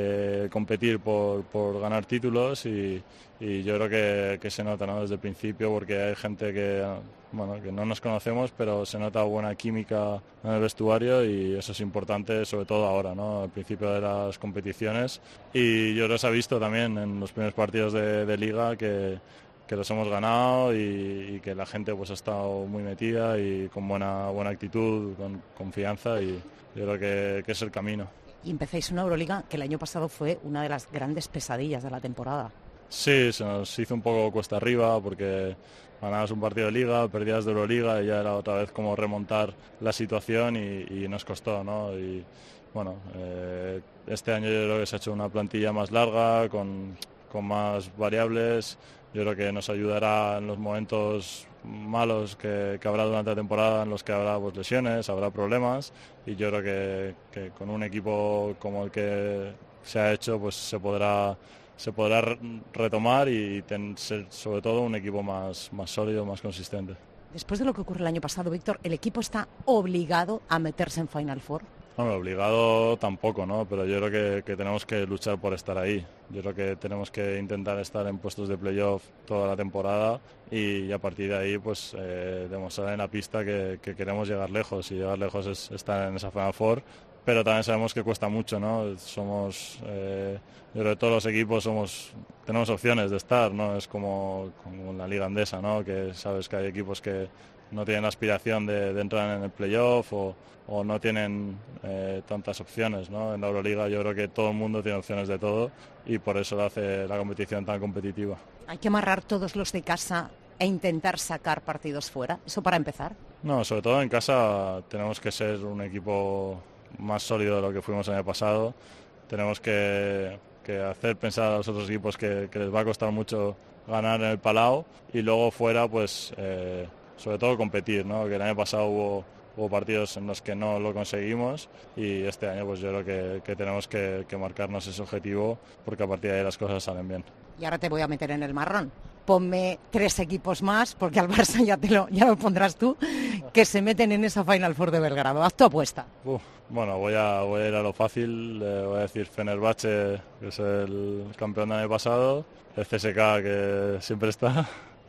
de competir por, por ganar títulos y, y yo creo que, que se nota, ¿no?, desde el principio, porque hay gente que, bueno, que no nos conocemos, pero se nota buena química en el vestuario y eso es importante, sobre todo ahora, ¿no?, al principio de las competiciones. Y yo creo que se ha visto también en los primeros partidos de, de Liga que que los hemos ganado y, y que la gente pues ha estado muy metida y con buena buena actitud, con confianza y yo creo que, que es el camino. Y empezáis una Euroliga que el año pasado fue una de las grandes pesadillas de la temporada. Sí, se nos hizo un poco cuesta arriba porque ganabas un partido de Liga, perdías de Euroliga y ya era otra vez como remontar la situación y, y nos costó, ¿no? Y bueno, eh, este año yo creo que se ha hecho una plantilla más larga, con, con más variables. Yo creo que nos ayudará en los momentos malos que, que habrá durante la temporada, en los que habrá pues, lesiones, habrá problemas y yo creo que, que con un equipo como el que se ha hecho pues se podrá se podrá retomar y ten, ser sobre todo un equipo más, más sólido, más consistente. Después de lo que ocurrió el año pasado, Víctor, ¿el equipo está obligado a meterse en Final Four? Bueno, obligado tampoco, ¿no? Pero yo creo que, que tenemos que luchar por estar ahí. Yo creo que tenemos que intentar estar en puestos de playoff toda la temporada y a partir de ahí pues eh, demostrar en la pista que, que queremos llegar lejos y llegar lejos es estar en esa Final Four. Pero también sabemos que cuesta mucho, ¿no? Somos, eh, yo creo que todos los equipos somos, tenemos opciones de estar, ¿no? Es como, como en la Liga Andesa, ¿no? Que sabes que hay equipos que no tienen la aspiración de, de entrar en el playoff o, o no tienen eh, tantas opciones, ¿no? En la Euroliga yo creo que todo el mundo tiene opciones de todo y por eso lo hace la competición tan competitiva. Hay que amarrar todos los de casa e intentar sacar partidos fuera, eso para empezar. No, sobre todo en casa tenemos que ser un equipo más sólido de lo que fuimos el año pasado. Tenemos que, que hacer pensar a los otros equipos que, que les va a costar mucho ganar en el Palau y luego fuera pues eh, sobre todo competir, ¿no? Que el año pasado hubo, hubo partidos en los que no lo conseguimos y este año pues yo creo que, que tenemos que, que marcarnos ese objetivo porque a partir de ahí las cosas salen bien. Y ahora te voy a meter en el marrón. Ponme tres equipos más, porque al Barça ya te lo, ya lo pondrás tú, que se meten en esa Final Four de Belgrado. Haz tu apuesta. Uf, bueno, voy a, voy a ir a lo fácil. Eh, voy a decir Fenerbahce, que es el campeón del año pasado. El C S K, que siempre está.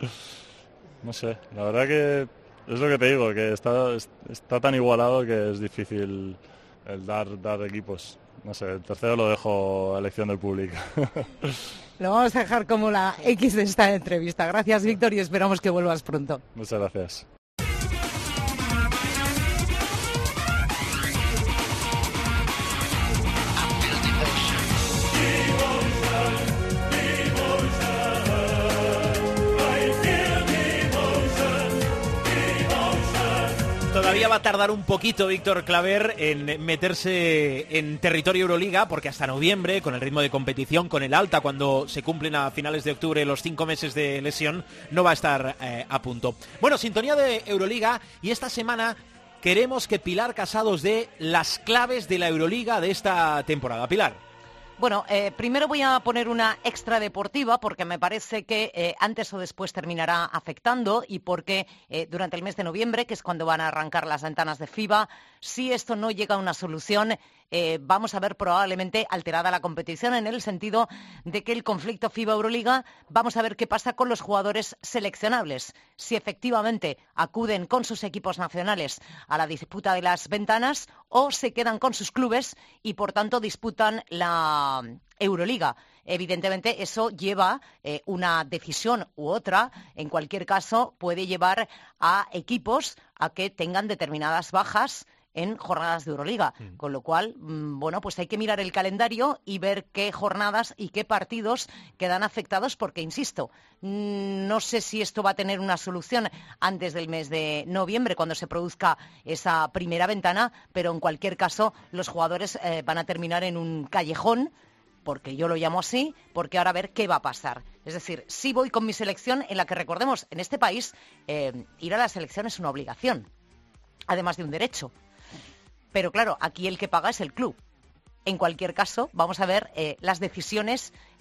No sé, la verdad que es lo que te digo, que está, está tan igualado que es difícil el dar, dar equipos. No sé, el tercero lo dejo a elección del público. Lo vamos a dejar como la X de esta entrevista. Gracias, Víctor, y esperamos que vuelvas pronto. Muchas gracias. Todavía va a tardar un poquito Víctor Claver en meterse en territorio Euroliga, porque hasta noviembre, con el ritmo de competición, con el alta, cuando se cumplen a finales de octubre los cinco meses de lesión, no va a estar eh, a punto. Bueno, sintonía de Euroliga, y esta semana queremos que Pilar Casado os dé las claves de la Euroliga de esta temporada. Pilar. Bueno, eh, primero voy a poner una extra deportiva porque me parece que eh, antes o después terminará afectando y porque eh, durante el mes de noviembre, que es cuando van a arrancar las ventanas de FIBA, si esto no llega a una solución, eh, vamos a ver probablemente alterada la competición en el sentido de que el conflicto FIBA-Euroliga, vamos a ver qué pasa con los jugadores seleccionables. Si efectivamente acuden con sus equipos nacionales a la disputa de las ventanas o se quedan con sus clubes y por tanto disputan la Euroliga. Evidentemente eso lleva eh, una decisión u otra, en cualquier caso puede llevar a equipos a que tengan determinadas bajas en jornadas de Euroliga, mm. con lo cual, bueno, pues hay que mirar el calendario y ver qué jornadas y qué partidos quedan afectados, porque, insisto, no sé si esto va a tener una solución antes del mes de noviembre, cuando se produzca esa primera ventana, pero en cualquier caso los jugadores eh, van a terminar en un callejón, porque yo lo llamo así, porque ahora a ver qué va a pasar. Es decir, si voy con mi selección, en la que, recordemos, en este país, eh, ir a la selección es una obligación, además de un derecho. Pero claro, aquí el que paga es el club. En cualquier caso, vamos a ver eh, las decisiones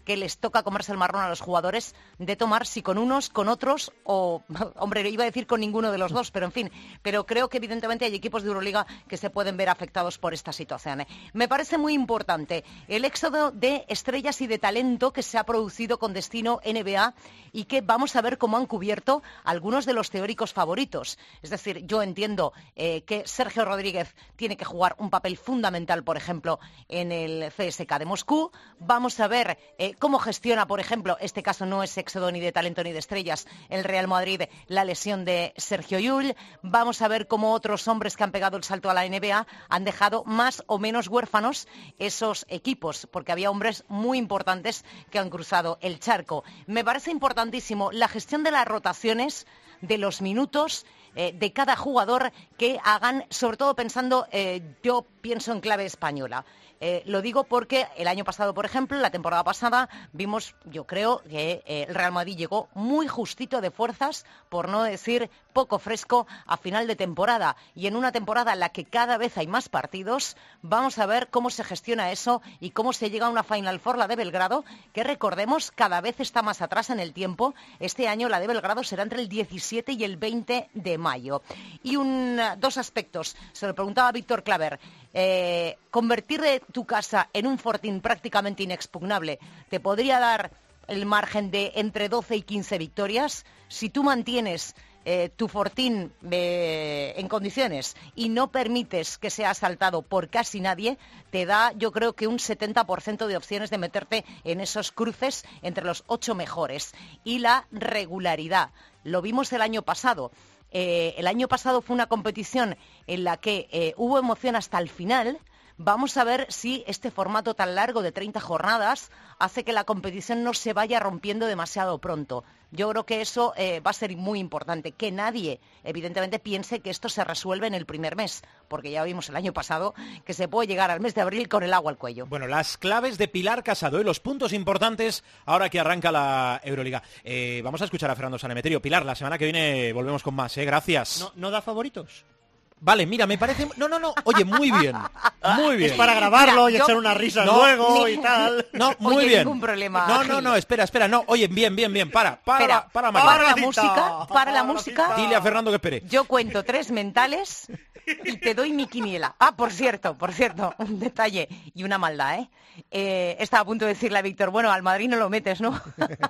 que les toca comerse el marrón a los jugadores de tomar, si con unos, con otros, o, hombre, iba a decir con ninguno de los dos, pero en fin, pero creo que evidentemente hay equipos de Euroliga que se pueden ver afectados por esta situación. Me parece muy importante el éxodo de estrellas y de talento que se ha producido con destino N B A y que vamos a ver cómo han cubierto algunos de los teóricos favoritos. Es decir, yo entiendo eh, que Sergio Rodríguez tiene que jugar un papel fundamental, por ejemplo, en el C S K de Moscú. Vamos a ver eh, cómo gestiona, por ejemplo, este caso no es éxodo ni de talento ni de estrellas, el Real Madrid, la lesión de Sergio Llull. Vamos a ver cómo otros hombres que han pegado el salto a la N B A han dejado más o menos huérfanos esos equipos, porque había hombres muy importantes que han cruzado el charco. Me parece importantísimo la gestión de las rotaciones, de los minutos eh, de cada jugador que hagan, sobre todo pensando, eh, yo pienso en clave española. Eh, lo digo porque el año pasado, por ejemplo, la temporada pasada, vimos, yo creo, que eh, el Real Madrid llegó muy justito de fuerzas, por no decir poco fresco, a final de temporada. Y en una temporada en la que cada vez hay más partidos, vamos a ver cómo se gestiona eso y cómo se llega a una Final Four, la de Belgrado, que recordemos, cada vez está más atrás en el tiempo. Este año la de Belgrado será entre el diecisiete y el veinte de mayo. Y un, dos aspectos, se lo preguntaba Víctor Claver. Eh, convertir tu casa en un fortín prácticamente inexpugnable te podría dar el margen de entre doce y quince victorias. Si tú mantienes eh, tu fortín eh, en condiciones y no permites que sea asaltado por casi nadie, te da, yo creo que un setenta por ciento de opciones de meterte en esos cruces entre los ocho mejores. Y la regularidad, lo vimos el año pasado. Eh, el año pasado fue una competición en la que eh, hubo emoción hasta el final. Vamos a ver si este formato tan largo de treinta jornadas hace que la competición no se vaya rompiendo demasiado pronto. Yo creo que eso eh, va a ser muy importante, que nadie, evidentemente, piense que esto se resuelve en el primer mes, porque ya vimos el año pasado que se puede llegar al mes de abril con el agua al cuello. Bueno, las claves de Pilar Casado y los puntos importantes ahora que arranca la Euroliga. Eh, vamos a escuchar a Fernando Sanemeterio. Pilar, la semana que viene volvemos con más, ¿eh? Gracias. ¿No, no da favoritos? Vale, mira, me parece... No, no, no, oye, muy bien, muy bien. Es para grabarlo Mira, y yo... echar unas risas no, luego ni... y tal. No, muy oye, bien. ningún problema. No, no, no, espera, espera, no. Oye, bien, bien, bien, para, para, espera, la, para, para, María. para la música, para la música. Dile a Fernando que espere. Yo cuento tres mentales y te doy mi quiniela. Ah, por cierto, por cierto, un detalle y una maldad, ¿eh? eh estaba a punto de decirle a Víctor, bueno, al Madrid no lo metes, ¿no?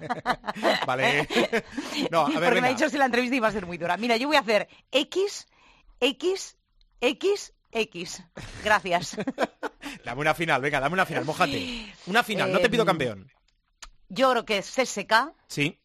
Vale. No, a ver, porque venga. me ha dicho si la entrevista iba a ser muy dura. Mira, yo voy a hacer X, X... X, X. Gracias. Dame una final, venga, dame una final, mójate. Una final, eh, no te pido campeón. Yo creo que C S K. Sí.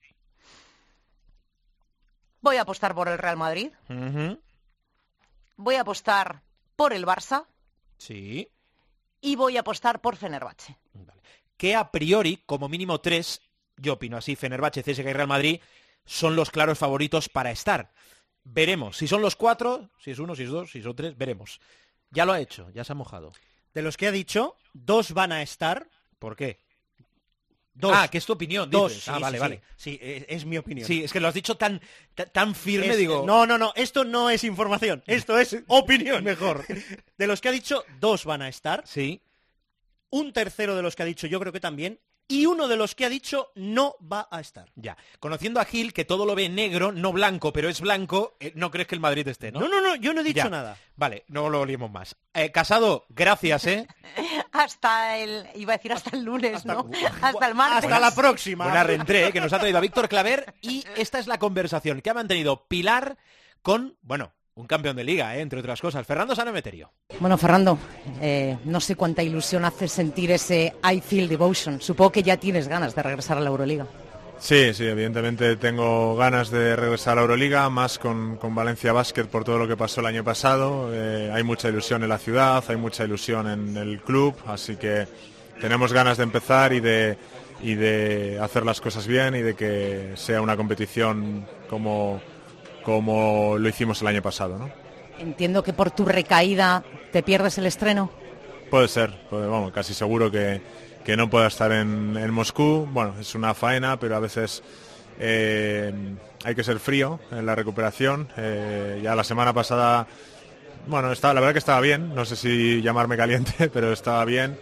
Voy a apostar por el Real Madrid. Uh-huh. Voy a apostar por el Barça. Sí. Y voy a apostar por Fenerbahce. Vale. Que a priori, como mínimo tres, yo opino así, Fenerbahce, C S K y Real Madrid, son los claros favoritos para estar. Veremos. Si son los cuatro, si es uno, si es dos, si son tres, veremos. Ya lo ha hecho, ya se ha mojado. De los que ha dicho, dos van a estar. ¿Por qué? Dos. Ah, que es tu opinión, Dos. dices. Sí, ah, vale, sí, vale. Sí, sí es, es mi opinión. Sí, es que lo has dicho tan, tan firme, es, digo... No, no, no, esto no es información, esto es opinión. Mejor. De los que ha dicho, dos van a estar. Sí. Un tercero de los que ha dicho, yo creo que también. Y uno de los que ha dicho no va a estar. Ya. Conociendo a Gil, que todo lo ve negro, no blanco, pero es blanco, eh, no crees que el Madrid esté, ¿no? No, no, no, yo no he dicho ya. nada. Vale, no lo liemos más. Eh, Casado, gracias, ¿eh? Hasta el... Iba a decir hasta el lunes, hasta, ¿no? Hasta el martes. Hasta la próxima. Buena reentré, ¿eh? Que nos ha traído a Víctor Claver. Y esta es la conversación que ha mantenido Pilar con, bueno... un campeón de liga, ¿eh? Entre otras cosas. Fernando Sanemeterio. Bueno, Fernando, eh, no sé cuánta ilusión hace sentir ese I Feel Devotion. Supongo que ya tienes ganas de regresar a la Euroliga. Sí, sí, evidentemente tengo ganas de regresar a la Euroliga, más con, con Valencia Basket por todo lo que pasó el año pasado. Eh, hay mucha ilusión en la ciudad, hay mucha ilusión en el club, así que tenemos ganas de empezar y de, y de hacer las cosas bien y de que sea una competición como... como lo hicimos el año pasado, ¿no? Entiendo que por tu recaída te pierdes el estreno. Puede ser, pues, bueno, casi seguro que, que no pueda estar en, en Moscú. Bueno, es una faena, pero a veces eh, hay que ser frío en la recuperación. Eh, ya la semana pasada, bueno, estaba, la verdad que estaba bien, no sé si llamarme caliente, pero estaba bien.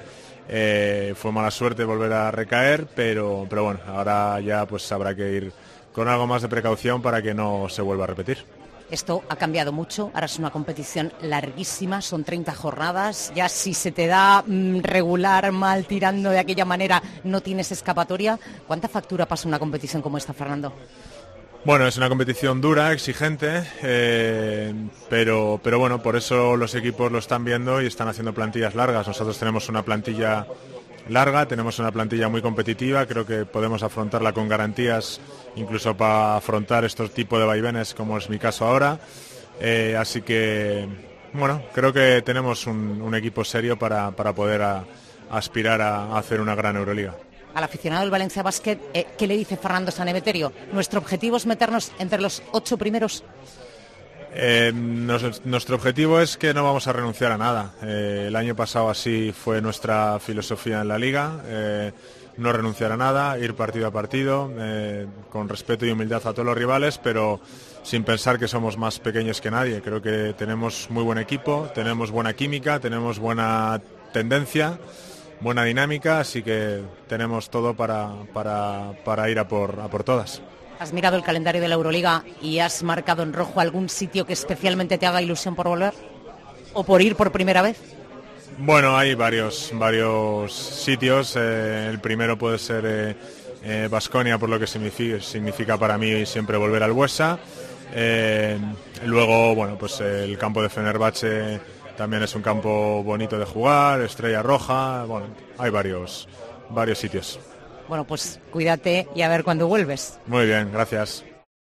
Eh, fue mala suerte volver a recaer, pero, pero bueno, ahora ya pues habrá que ir con algo más de precaución para que no se vuelva a repetir. Esto ha cambiado mucho, ahora es una competición larguísima, son treinta jornadas, ya si se te da mmm, regular, mal, tirando de aquella manera, no tienes escapatoria. ¿Cuánta factura pasa una competición como esta, Fernando? Bueno, es una competición dura, exigente, eh, pero, pero bueno, por eso los equipos lo están viendo y están haciendo plantillas largas. Nosotros tenemos una plantilla larga, tenemos una plantilla muy competitiva, creo que podemos afrontarla con garantías, incluso para afrontar estos tipos de vaivenes como es mi caso ahora. Eh, así que, bueno, creo que tenemos un, un equipo serio para, para poder a, a aspirar a, a hacer una gran Euroliga. Al aficionado del Valencia Basket, eh, ¿qué le dice Fernando Sanemeterio? ¿Nuestro objetivo es meternos entre los ocho primeros? Eh, nos, nuestro objetivo es que no vamos a renunciar a nada. Eh, el año pasado así fue nuestra filosofía en la Liga. Eh, no renunciar a nada, ir partido a partido, eh, con respeto y humildad a todos los rivales, pero sin pensar que somos más pequeños que nadie. Creo que tenemos muy buen equipo, tenemos buena química, tenemos buena tendencia, buena dinámica, así que tenemos todo para, para, para ir a por, a por todas. ¿Has mirado el calendario de la Euroliga y has marcado en rojo algún sitio que especialmente te haga ilusión por volver? ¿O por ir por primera vez? Bueno, hay varios, varios sitios. Eh, el primero puede ser Baskonia, eh, eh, por lo que significa, significa para mí siempre volver al Buesa. Eh, luego, bueno, pues el campo de Fenerbahce también es un campo bonito de jugar, Estrella Roja, bueno, hay varios, varios sitios. Bueno, pues cuídate y a ver cuándo vuelves. Muy bien, gracias.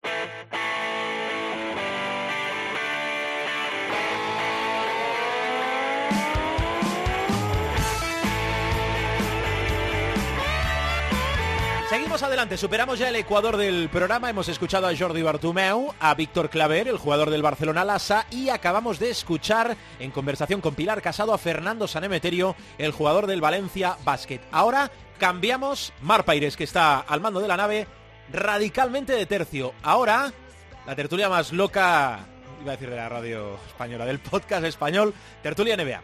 Seguimos adelante, superamos ya el ecuador del programa, hemos escuchado a Jordi Bartomeu, a Víctor Claver, el jugador del Barcelona Lassa, y acabamos de escuchar en conversación con Pilar Casado a Fernando Sanemeterio, el jugador del Valencia Basket. Ahora cambiamos, Mar Paires, que está al mando de la nave, radicalmente de tercio. Ahora, la tertulia más loca, iba a decir de la radio española, del podcast español, Tertulia N B A.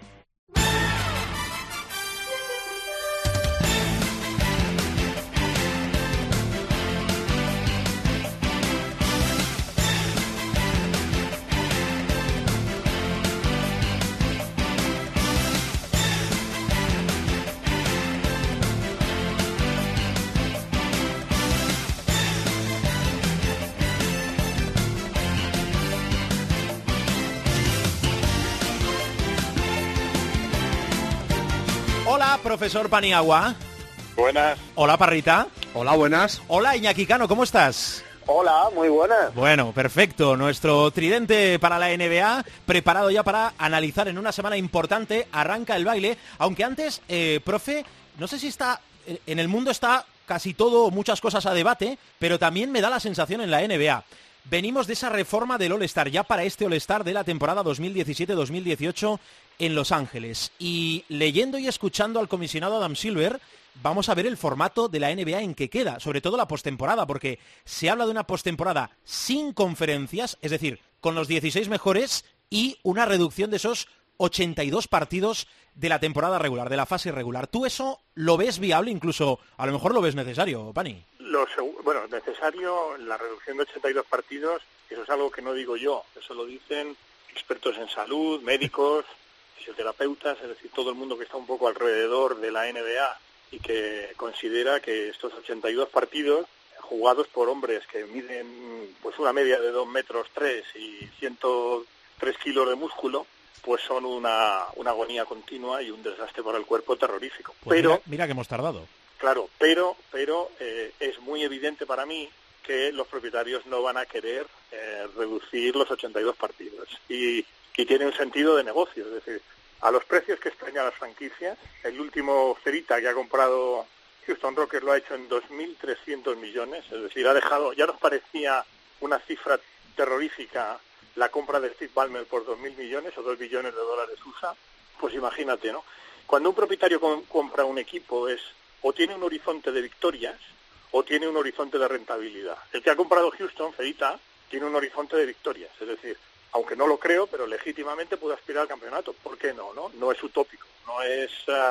Hola, profesor Paniagua. Buenas. Hola, Parrita. Hola, buenas. Hola, Iñaki Cano, ¿cómo estás? Hola, muy buenas. Bueno, perfecto. Nuestro tridente para la N B A, preparado ya para analizar en una semana importante, arranca el baile. Aunque antes, eh, profe, no sé si está, en el mundo está casi todo, muchas cosas a debate, pero también me da la sensación en la N B A. Venimos de esa reforma del All-Star, ya para este All-Star de la temporada dos mil diecisiete dos mil dieciocho en Los Ángeles. Y leyendo y escuchando al comisionado Adam Silver, vamos a ver el formato de la N B A en que queda, sobre todo la postemporada, porque se habla de una postemporada sin conferencias, es decir, con los dieciséis mejores y una reducción de esos ochenta y dos partidos de la temporada regular, de la fase regular. ¿Tú eso lo ves viable? Incluso a lo mejor lo ves necesario, Pani. Lo bueno, necesario la reducción de ochenta y dos partidos, eso es algo que no digo yo, eso lo dicen expertos en salud, médicos, fisioterapeutas, es decir, todo el mundo que está un poco alrededor de la N B A y que considera que estos ochenta y dos partidos jugados por hombres que miden pues una media de dos metros tres y ciento tres kilos de músculo, pues son una, una agonía continua y un desgaste para el cuerpo terrorífico. Pues pero mira, mira que hemos tardado. Claro, pero pero eh, es muy evidente para mí que los propietarios no van a querer eh, reducir los ochenta y dos partidos. Y, y tiene un sentido de negocio, es decir, a los precios que extrañan las franquicias, el último Cerita que ha comprado Houston Rockets lo ha hecho en dos mil trescientos millones, es decir, ha dejado, ya nos parecía una cifra terrorífica la compra de Steve Ballmer por dos mil millones o dos billones de dólares U S A, pues imagínate, ¿no? Cuando un propietario com- compra un equipo es o tiene un horizonte de victorias o tiene un horizonte de rentabilidad. El que ha comprado Houston, Cerita, tiene un horizonte de victorias, es decir, aunque no lo creo, pero legítimamente puede aspirar al campeonato. ¿Por qué no? No, no es utópico, no es uh,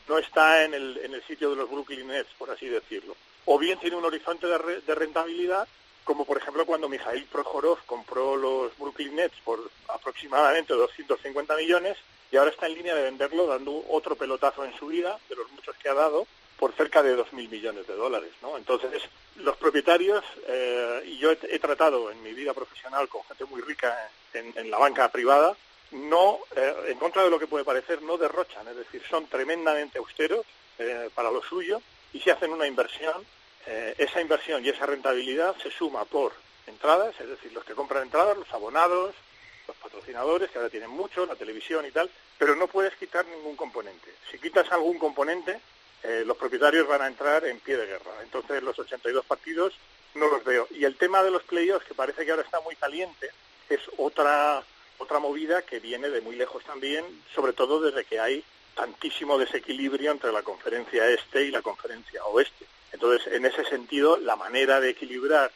no está en el, en el sitio de los Brooklyn Nets, por así decirlo. O bien tiene un horizonte de, re, de rentabilidad, como por ejemplo cuando Mikhail Prokhorov compró los Brooklyn Nets por aproximadamente doscientos cincuenta millones y ahora está en línea de venderlo dando otro pelotazo en su vida, de los muchos que ha dado, por cerca de dos mil millones de dólares, ¿no? Entonces, los propietarios, eh, y yo he, he tratado en mi vida profesional con gente muy rica en, en la banca privada, no, eh, en contra de lo que puede parecer, no derrochan, es decir, son tremendamente austeros eh, para lo suyo, y si hacen una inversión, eh, esa inversión y esa rentabilidad se suma por entradas, es decir, los que compran entradas, los abonados, los patrocinadores, que ahora tienen mucho, la televisión y tal, pero no puedes quitar ningún componente. Si quitas algún componente, eh, los propietarios van a entrar en pie de guerra. Entonces los ochenta y dos partidos no los veo. Y el tema de los playoffs, que parece que ahora está muy caliente, es otra otra movida que viene de muy lejos también, sobre todo desde que hay tantísimo desequilibrio entre la conferencia este y la conferencia oeste. Entonces, en ese sentido, la manera de equilibrar,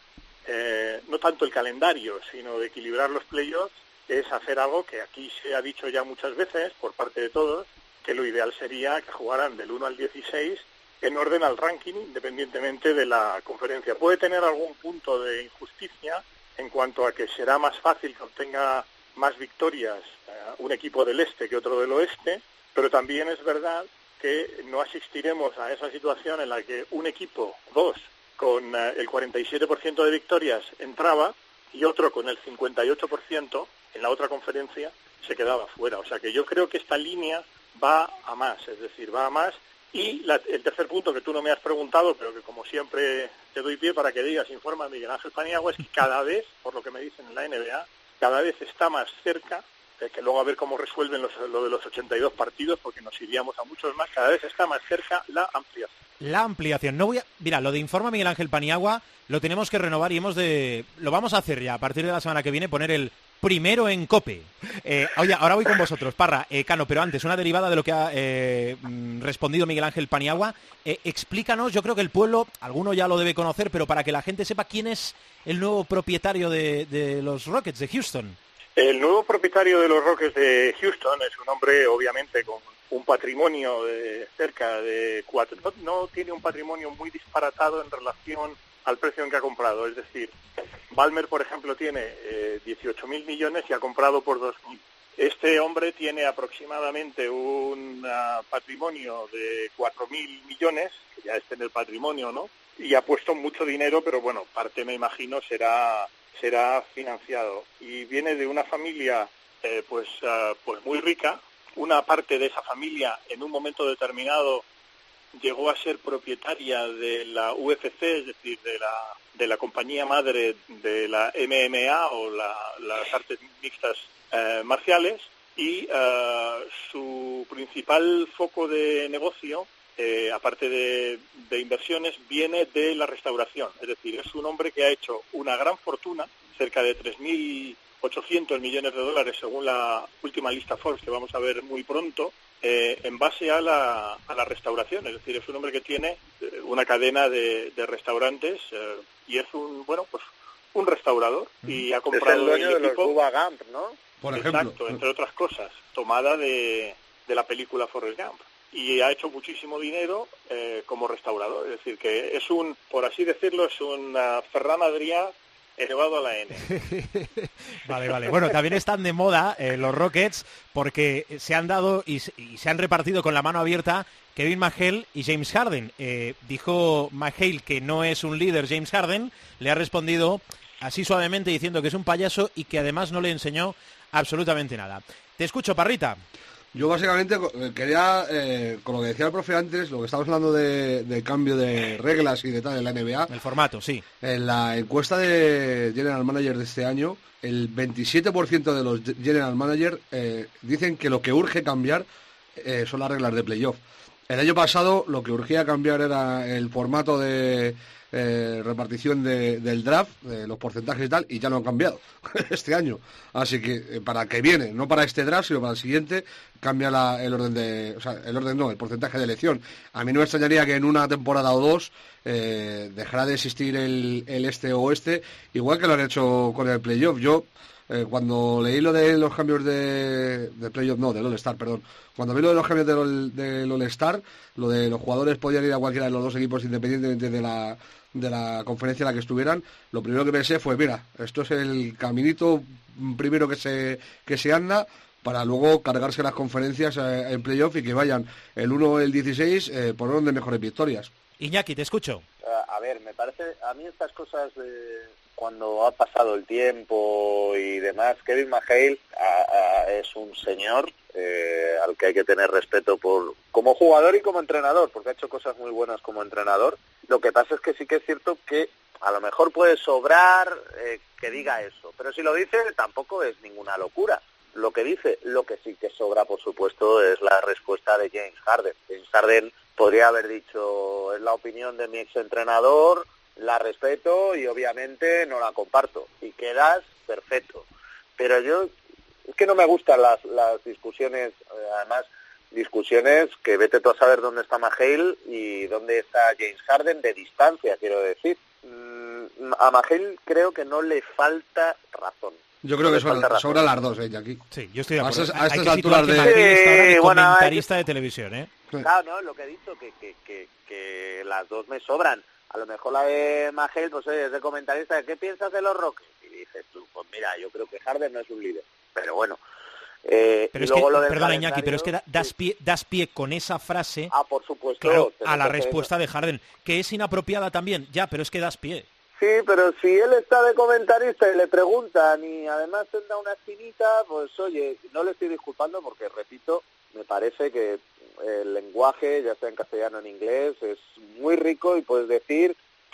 eh, no tanto el calendario, sino de equilibrar los playoffs, es hacer algo que aquí se ha dicho ya muchas veces por parte de todos, que lo ideal sería que jugaran del uno al dieciséis en orden al ranking, independientemente de la conferencia. Puede tener algún punto de injusticia en cuanto a que será más fácil que obtenga más victorias uh, un equipo del este que otro del oeste, pero también es verdad que no asistiremos a esa situación en la que un equipo, dos, con uh, el cuarenta y siete por ciento de victorias entraba y otro con el cincuenta y ocho por ciento en la otra conferencia se quedaba fuera. O sea que yo creo que esta línea va a más, es decir, va a más. Y la, el tercer punto que tú no me has preguntado, pero que como siempre te doy pie para que digas, informa Miguel Ángel Paniagua, es que cada vez, por lo que me dicen en la N B A, cada vez está más cerca, eh, que luego a ver cómo resuelven los, lo de los ochenta y dos partidos, porque nos iríamos a muchos más, cada vez está más cerca la ampliación. La ampliación. No voy a... Mira, lo de informa Miguel Ángel Paniagua lo tenemos que renovar y hemos de... Lo vamos a hacer ya, a partir de la semana que viene, poner el primero en COPE. Eh, oye, ahora voy con vosotros, Parra, eh, Cano, pero antes, una derivada de lo que ha eh, respondido Miguel Ángel Paniagua. Eh, explícanos, yo creo que el pueblo, alguno ya lo debe conocer, pero para que la gente sepa quién es el nuevo propietario de, de los Rockets de Houston. El nuevo propietario de los Rockets de Houston es un hombre, obviamente, con un patrimonio de cerca de cuatro... No, no tiene un patrimonio muy disparatado en relación al precio en que ha comprado. Es decir, Ballmer, por ejemplo, tiene eh, dieciocho mil millones y ha comprado por dos mil. Este hombre tiene aproximadamente un uh, patrimonio de cuatro mil millones, que ya está en el patrimonio, ¿no? Y ha puesto mucho dinero, pero bueno, parte me imagino será será financiado. Y viene de una familia eh, pues uh, pues muy rica. Una parte de esa familia en un momento determinado llegó a ser propietaria de la U F C, es decir, de la de la compañía madre de la M M A o la, las artes mixtas eh, marciales, y uh, su principal foco de negocio, eh, aparte de, de inversiones, viene de la restauración. Es decir, es un hombre que ha hecho una gran fortuna, cerca de tres mil ochocientos millones de dólares según la última lista Forbes que vamos a ver muy pronto, eh, en base a la, a la restauración. Es decir, es un hombre que tiene eh, una cadena de, de restaurantes eh, y es un, bueno, pues un restaurador, y ha comprado es el dueño el de equipo, los Bubba Gump, ¿no? Por exacto, ejemplo. entre otras cosas, tomada de, de la película Forrest Gump. Y ha hecho muchísimo dinero eh, como restaurador. Es decir, que es un, por así decirlo, es un uh, Ferran Adrià elevado a la N. Vale, vale. Bueno, también están de moda eh, los Rockets porque se han dado y, y se han repartido con la mano abierta Kevin McHale y James Harden. Eh, dijo McHale que no es un líder James Harden, le ha respondido así suavemente diciendo que es un payaso y que además no le enseñó absolutamente nada. Te escucho, Parrita. Yo básicamente quería, eh, con lo que decía el profe antes, lo que estamos hablando de, de cambio de reglas y de tal en la N B A. El formato, sí. En la encuesta de General Manager de este año, el veintisiete por ciento de los General Manager eh, dicen que lo que urge cambiar eh, son las reglas de playoff. El año pasado lo que urgía cambiar era el formato de eh, repartición de, del draft, de los porcentajes y tal, y ya lo han cambiado este año. Así que eh, para el que viene, no para este draft, sino para el siguiente, cambia la, el orden de, o sea, el orden no, el porcentaje de elección. A mí no me extrañaría que en una temporada o dos eh, dejara de existir el, el este o oeste, igual que lo han hecho con el playoff. Yo eh, cuando leí lo de los cambios de, de playoff, no, del All-Star, perdón, cuando vi lo de los cambios del, del All-Star, lo de los jugadores podían ir a cualquiera de los dos equipos independientemente de la de la conferencia en la que estuvieran, lo primero que pensé fue, mira, esto es el caminito primero que se que se anda para luego cargarse las conferencias eh, en playoff y que vayan el uno o el dieciséis eh, por orden de mejores victorias. Iñaki, te escucho. A, a ver, me parece, a mí estas cosas de cuando ha pasado el tiempo y demás, Kevin McHale a, a, es un señor eh, al que hay que tener respeto por como jugador y como entrenador, porque ha hecho cosas muy buenas como entrenador. Lo que pasa es que sí que es cierto que a lo mejor puede sobrar eh, que diga eso, pero si lo dice tampoco es ninguna locura. Lo que dice, lo que sí que sobra, por supuesto, es la respuesta de James Harden. James Harden podría haber dicho, es la opinión de mi exentrenador, la respeto y obviamente no la comparto. Y quedas perfecto. Pero yo, es que no me gustan las, las discusiones, eh, además, discusiones que vete tú a saber dónde está McHale y dónde está James Harden de distancia, quiero decir. Mm, a McHale creo que no le falta razón. Yo creo que sobra, sobra las dos, ¿eh, Jackie? Sí, yo estoy de acuerdo. A estas, a estas hay que alturas de... Que McHale está ahora de Sí, bueno, comentarista hay... de televisión, ¿eh? Claro, no, lo que he dicho, que, que, que, que las dos me sobran. A lo mejor la de McHale, pues oye, es de comentarista, ¿qué piensas de los Rockets? Y dices tú, pues mira, yo creo que Harden no es un líder. Pero bueno... Eh, pero y es luego que, lo del perdona Iñaki, pero es que calendario, das pie, das pie con esa frase ah, por supuesto, claro, pero a la entonces- respuesta de Harden, que es inapropiada también, ya, pero es que das pie. Sí, pero si él está de comentarista y le preguntan y además tendrá una espinita, pues oye, no le estoy disculpando porque, repito, me parece que el lenguaje, ya sea en castellano o en inglés, es muy rico y puedes decir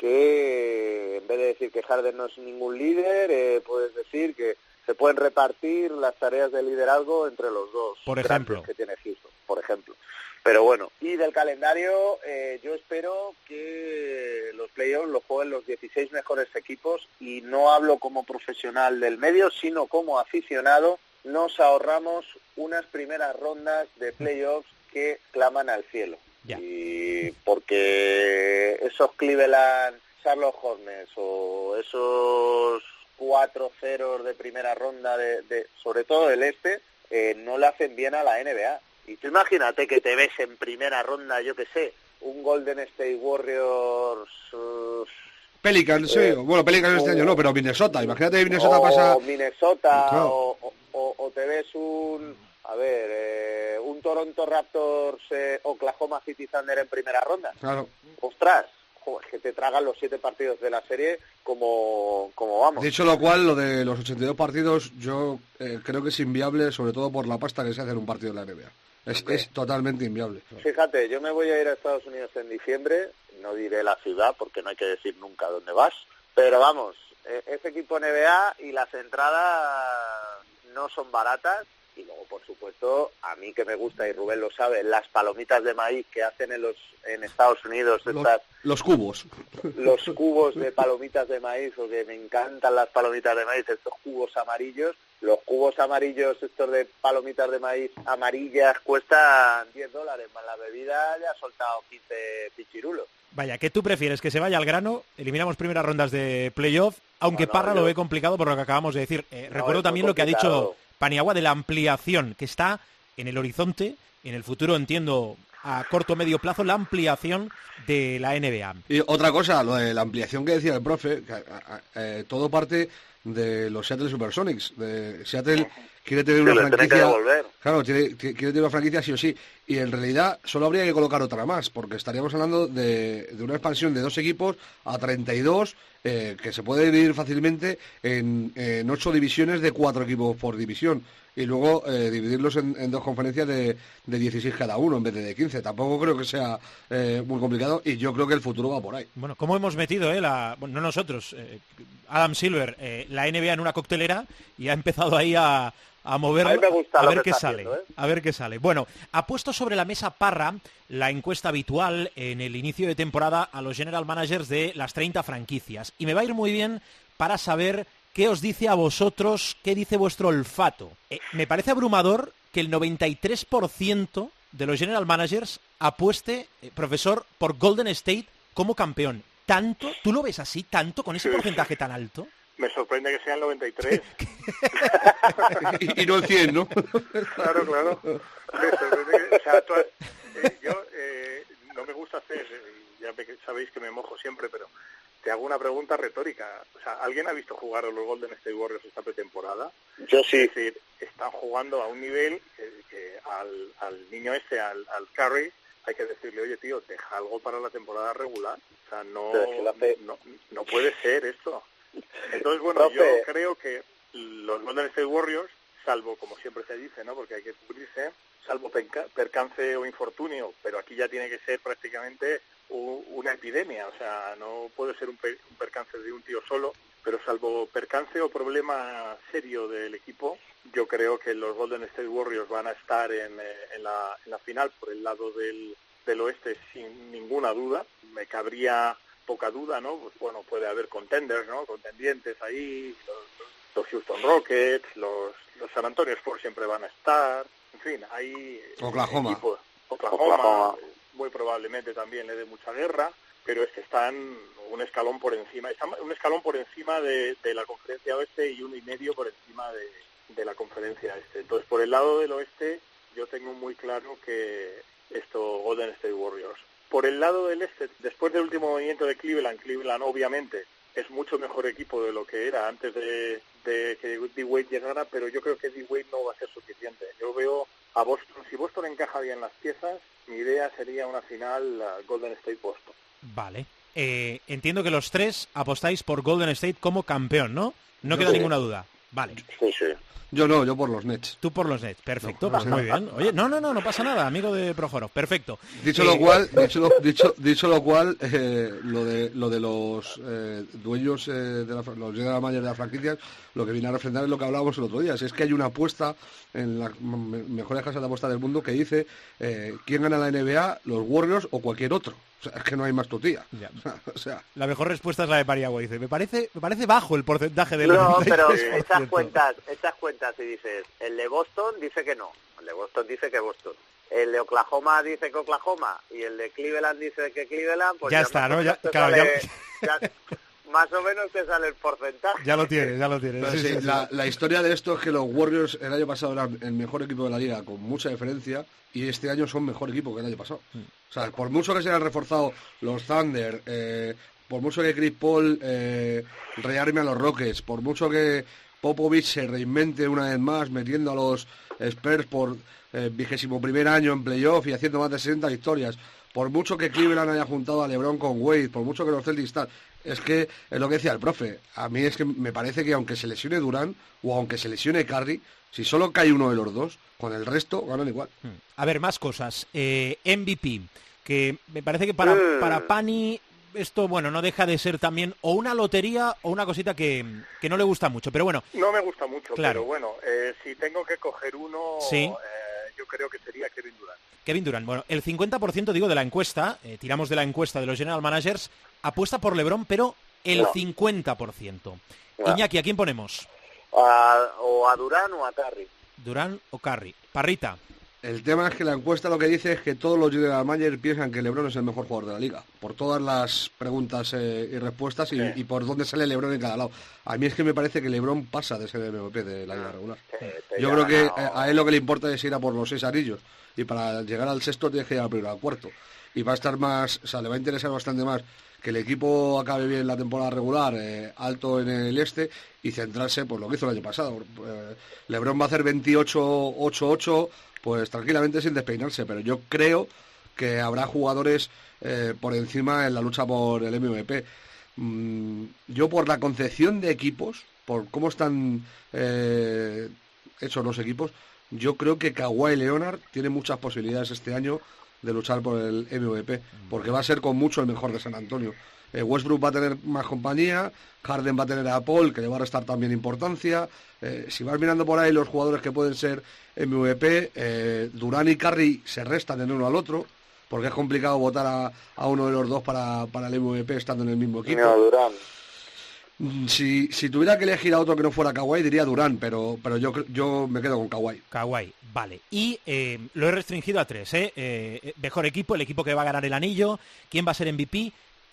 que, en vez de decir que Harden no es ningún líder, eh, puedes decir que se pueden repartir las tareas de liderazgo entre los dos. Por ejemplo. Que tiene Houston, por ejemplo. Pero bueno, y del calendario, eh, yo espero que los playoffs lo jueguen los dieciséis mejores equipos y no hablo como profesional del medio, sino como aficionado. Nos ahorramos unas primeras rondas de playoffs que claman al cielo. Ya. Y porque esos Cleveland, Charlotte Hornets o esos cuatro ceros de primera ronda, de, de sobre todo del este, eh, no le hacen bien a la N B A. Y tú imagínate que te ves en primera ronda, yo qué sé, un Golden State Warriors... Uh, Pelicans, sí. eh, Bueno, Pelicans este o- año no, pero Minnesota. Imagínate que Minnesota o pasa... Minnesota, Claro. o, o, o te ves un... A ver, eh, un Toronto Raptors, eh, Oklahoma City Thunder en primera ronda. Claro. Ostras, joder, que te tragan los siete partidos de la serie como, como vamos. Dicho lo cual, lo de los ochenta y dos partidos, yo eh, creo que es inviable, sobre todo por la pasta que se hace en un partido de la N B A. Es, es totalmente inviable. Fíjate, yo me voy a ir a Estados Unidos en diciembre, no diré la ciudad porque no hay que decir nunca dónde vas, pero vamos, eh, ese equipo N B A y las entradas no son baratas. Y luego, por supuesto, a mí que me gusta, y Rubén lo sabe, las palomitas de maíz que hacen en los en Estados Unidos, Los, estas, los cubos. los cubos de palomitas de maíz, porque me encantan las palomitas de maíz, estos cubos amarillos. Los cubos amarillos, estos de palomitas de maíz amarillas, cuestan diez dólares, más la bebida ya ha soltado quince pichirulos. Vaya, ¿qué tú prefieres? ¿Que se vaya al grano? Eliminamos primeras rondas de playoff, aunque No, no, Parra yo- lo ve complicado por lo que acabamos de decir. Eh, No, recuerdo es también muy lo que ha complicado. dicho Paniagua de la ampliación, que está en el horizonte, en el futuro, entiendo, a corto o medio plazo, la ampliación de la N B A. Y otra cosa, lo de la ampliación que decía el profe, que, a- a- eh, todo parte de los Seattle Supersonics. De Seattle quiere tener Sí, una les tienen que franquicia... devolver. Claro, tiene, ti- quiere tener una franquicia sí o sí. Y en realidad solo habría que colocar otra más, porque estaríamos hablando de, de una expansión de dos equipos a treinta y dos, eh, que se puede dividir fácilmente en, en ocho divisiones de cuatro equipos por división. Y luego eh, dividirlos en, en dos conferencias de, de dieciséis cada uno en vez de de quince. Tampoco creo que sea eh, muy complicado y yo creo que el futuro va por ahí. Bueno, ¿cómo hemos metido, eh, la, bueno, no nosotros, eh, Adam Silver, eh, la N B A en una coctelera y ha empezado ahí a, a moverlo, A mí me gusta a lo ver que qué está sale, haciendo, ¿eh? a ver qué sale. Bueno, ha puesto sobre la mesa Parra la encuesta habitual en el inicio de temporada a los general managers de las treinta franquicias y me va a ir muy bien para saber qué os dice a vosotros, qué dice vuestro olfato. Eh, me parece abrumador que el noventa y tres por ciento de los general managers apueste, eh, profesor, por Golden State como campeón. ¿Tanto? ¿Tú lo ves así? ¿Tanto? ¿Con ese porcentaje tan alto? Me sorprende que sea el noventa y tres. y, y no el cien, ¿no? Claro, claro. Me sorprende que, o sea, tú, eh, yo eh, no me gusta hacer, ya sabéis que me mojo siempre, pero te hago una pregunta retórica. O sea, ¿alguien ha visto jugar a los Golden State Warriors esta pretemporada? Yo sí. Es decir, están jugando a un nivel que, que al, al niño este, al, al Curry, hay que decirle, oye, tío, deja algo para la temporada regular. O sea, no, no, no puede ser esto. Entonces, bueno, Profe. yo creo que los Golden State Warriors, salvo, como siempre se dice, ¿no? Porque hay que cubrirse, salvo percance o infortunio, pero aquí ya tiene que ser prácticamente una epidemia, o sea, no puede ser un, per, un percance de un tío solo, pero salvo percance o problema serio del equipo, yo creo que los Golden State Warriors van a estar en, en, la, en la final por el lado del, del oeste sin ninguna duda. Me cabría poca duda, ¿no? Pues bueno, puede haber contenders, ¿no? Contendientes ahí, los, los Houston Rockets, los, los San Antonio Spurs siempre van a estar, en fin, hay Oklahoma. Equipos, Oklahoma, Oklahoma, muy probablemente también le dé mucha guerra, pero es que están un escalón por encima, están un escalón por encima de, de la conferencia oeste y uno y medio por encima de, de la conferencia este. Entonces, por el lado del oeste, yo tengo muy claro que esto Golden State Warriors. Por el lado del este, después del último movimiento de Cleveland, Cleveland obviamente es mucho mejor equipo de lo que era antes de, de que D-Wade llegara, pero yo creo que D-Wade no va a ser suficiente. Yo veo a Boston, si Boston encaja bien las piezas, mi idea sería una final uh, Golden State-Boston. Vale. Eh, entiendo que los tres apostáis por Golden State como campeón, ¿no? No queda sí. ninguna duda. Vale. Sí, sí. Yo no, yo por los Nets. Tú por los Nets, perfecto, no, pues muy bien. Oye, no, no, no, no pasa nada, amigo de Projoro, perfecto. Dicho eh, lo cual, dicho lo, dicho, dicho lo cual, eh, lo de lo de los eh, dueños eh, de la, los general manager de las franquicias, lo que viene a refrendar es lo que hablábamos el otro día, si es que hay una apuesta en las mejores casas de apuesta del mundo que dice eh, quién gana la N B A, los Warriors o cualquier otro. O sea, es que no hay más tutía. O sea, la mejor respuesta es la de Pariagua, dice, me parece, me parece bajo el porcentaje de No, pero estas cuentas, estas cuentas, si dices, el de Boston dice que no, el de Boston dice que Boston, el de Oklahoma dice que Oklahoma y el de Cleveland dice que Cleveland, pues ya, ya está, ¿no? Ya, claro, sale, ya... ya, más o menos te sale el porcentaje. Ya lo tienes, ya lo tienes. Sí, sí, sí, la, sí. la historia de esto es que los Warriors el año pasado eran el mejor equipo de la liga con mucha diferencia y este año son mejor equipo que el año pasado. Mm. O sea, por mucho que se hayan reforzado los Thunder, eh, por mucho que Chris Paul eh, rearme a los Rockets, por mucho que Popovich se reinvente una vez más metiendo a los Spurs por eh, vigésimo primer año en playoff y haciendo más de sesenta victorias, por mucho que Cleveland haya juntado a LeBron con Wade, por mucho que los Celtics están, es que es lo que decía el profe, a mí es que me parece que aunque se lesione Durant o aunque se lesione Curry, si solo cae uno de los dos, con el resto ganan igual. A ver, más cosas. Eh, M V P, que me parece que para, mm. para Pani esto, bueno, no deja de ser también o una lotería o una cosita que, que no le gusta mucho, pero bueno. No me gusta mucho, claro. Pero bueno, eh, si tengo que coger uno, sí. eh, yo creo que sería Kevin Durant. Kevin Durant, bueno, el cincuenta por ciento, digo, de la encuesta, eh, tiramos de la encuesta de los general managers, apuesta por LeBron, pero el no. cincuenta por ciento. No. Iñaki, ¿a quién ponemos? A, o a Durant o a Curry. Durant o Curry. Parrita. El tema es que la encuesta lo que dice es que todos los general managers piensan que LeBron es el mejor jugador de la liga, por todas las preguntas eh, y respuestas y, sí. y por dónde sale LeBron en cada lado. A mí es que me parece que LeBron pasa de ser el M V P de la liga regular. Sí, Yo creo que eh, a él lo que le importa es ir a por los seis anillos y para llegar al sexto tienes que ir al primero al cuarto. Y va a estar más, o sea, le va a interesar bastante más que el equipo acabe bien la temporada regular, eh, alto en el este, y centrarse, pues lo que hizo el año pasado. Eh, LeBron va a hacer veintiocho ocho ocho, pues tranquilamente sin despeinarse, pero yo creo que habrá jugadores eh, por encima en la lucha por el M V P. Mm, yo por la concepción de equipos, por cómo están eh, hechos los equipos, yo creo que Kawhi Leonard tiene muchas posibilidades este año de luchar por el M V P, porque va a ser con mucho el mejor de San Antonio. Eh, Westbrook va a tener más compañía, Harden va a tener a Paul, que le va a restar también importancia. Eh, si vas mirando por ahí los jugadores que pueden ser M V P, eh, Durant y Curry se restan en uno al otro, porque es complicado votar a, a uno de los dos para, para el M V P estando en el mismo equipo. No, Durant. Si, si tuviera que elegir a otro que no fuera Kawhi, diría Durant, pero, pero yo, yo me quedo con Kawhi. Kawhi, vale. Y eh, lo he restringido a tres, ¿eh? Eh, mejor equipo, el equipo que va a ganar el anillo, quién va a ser M V P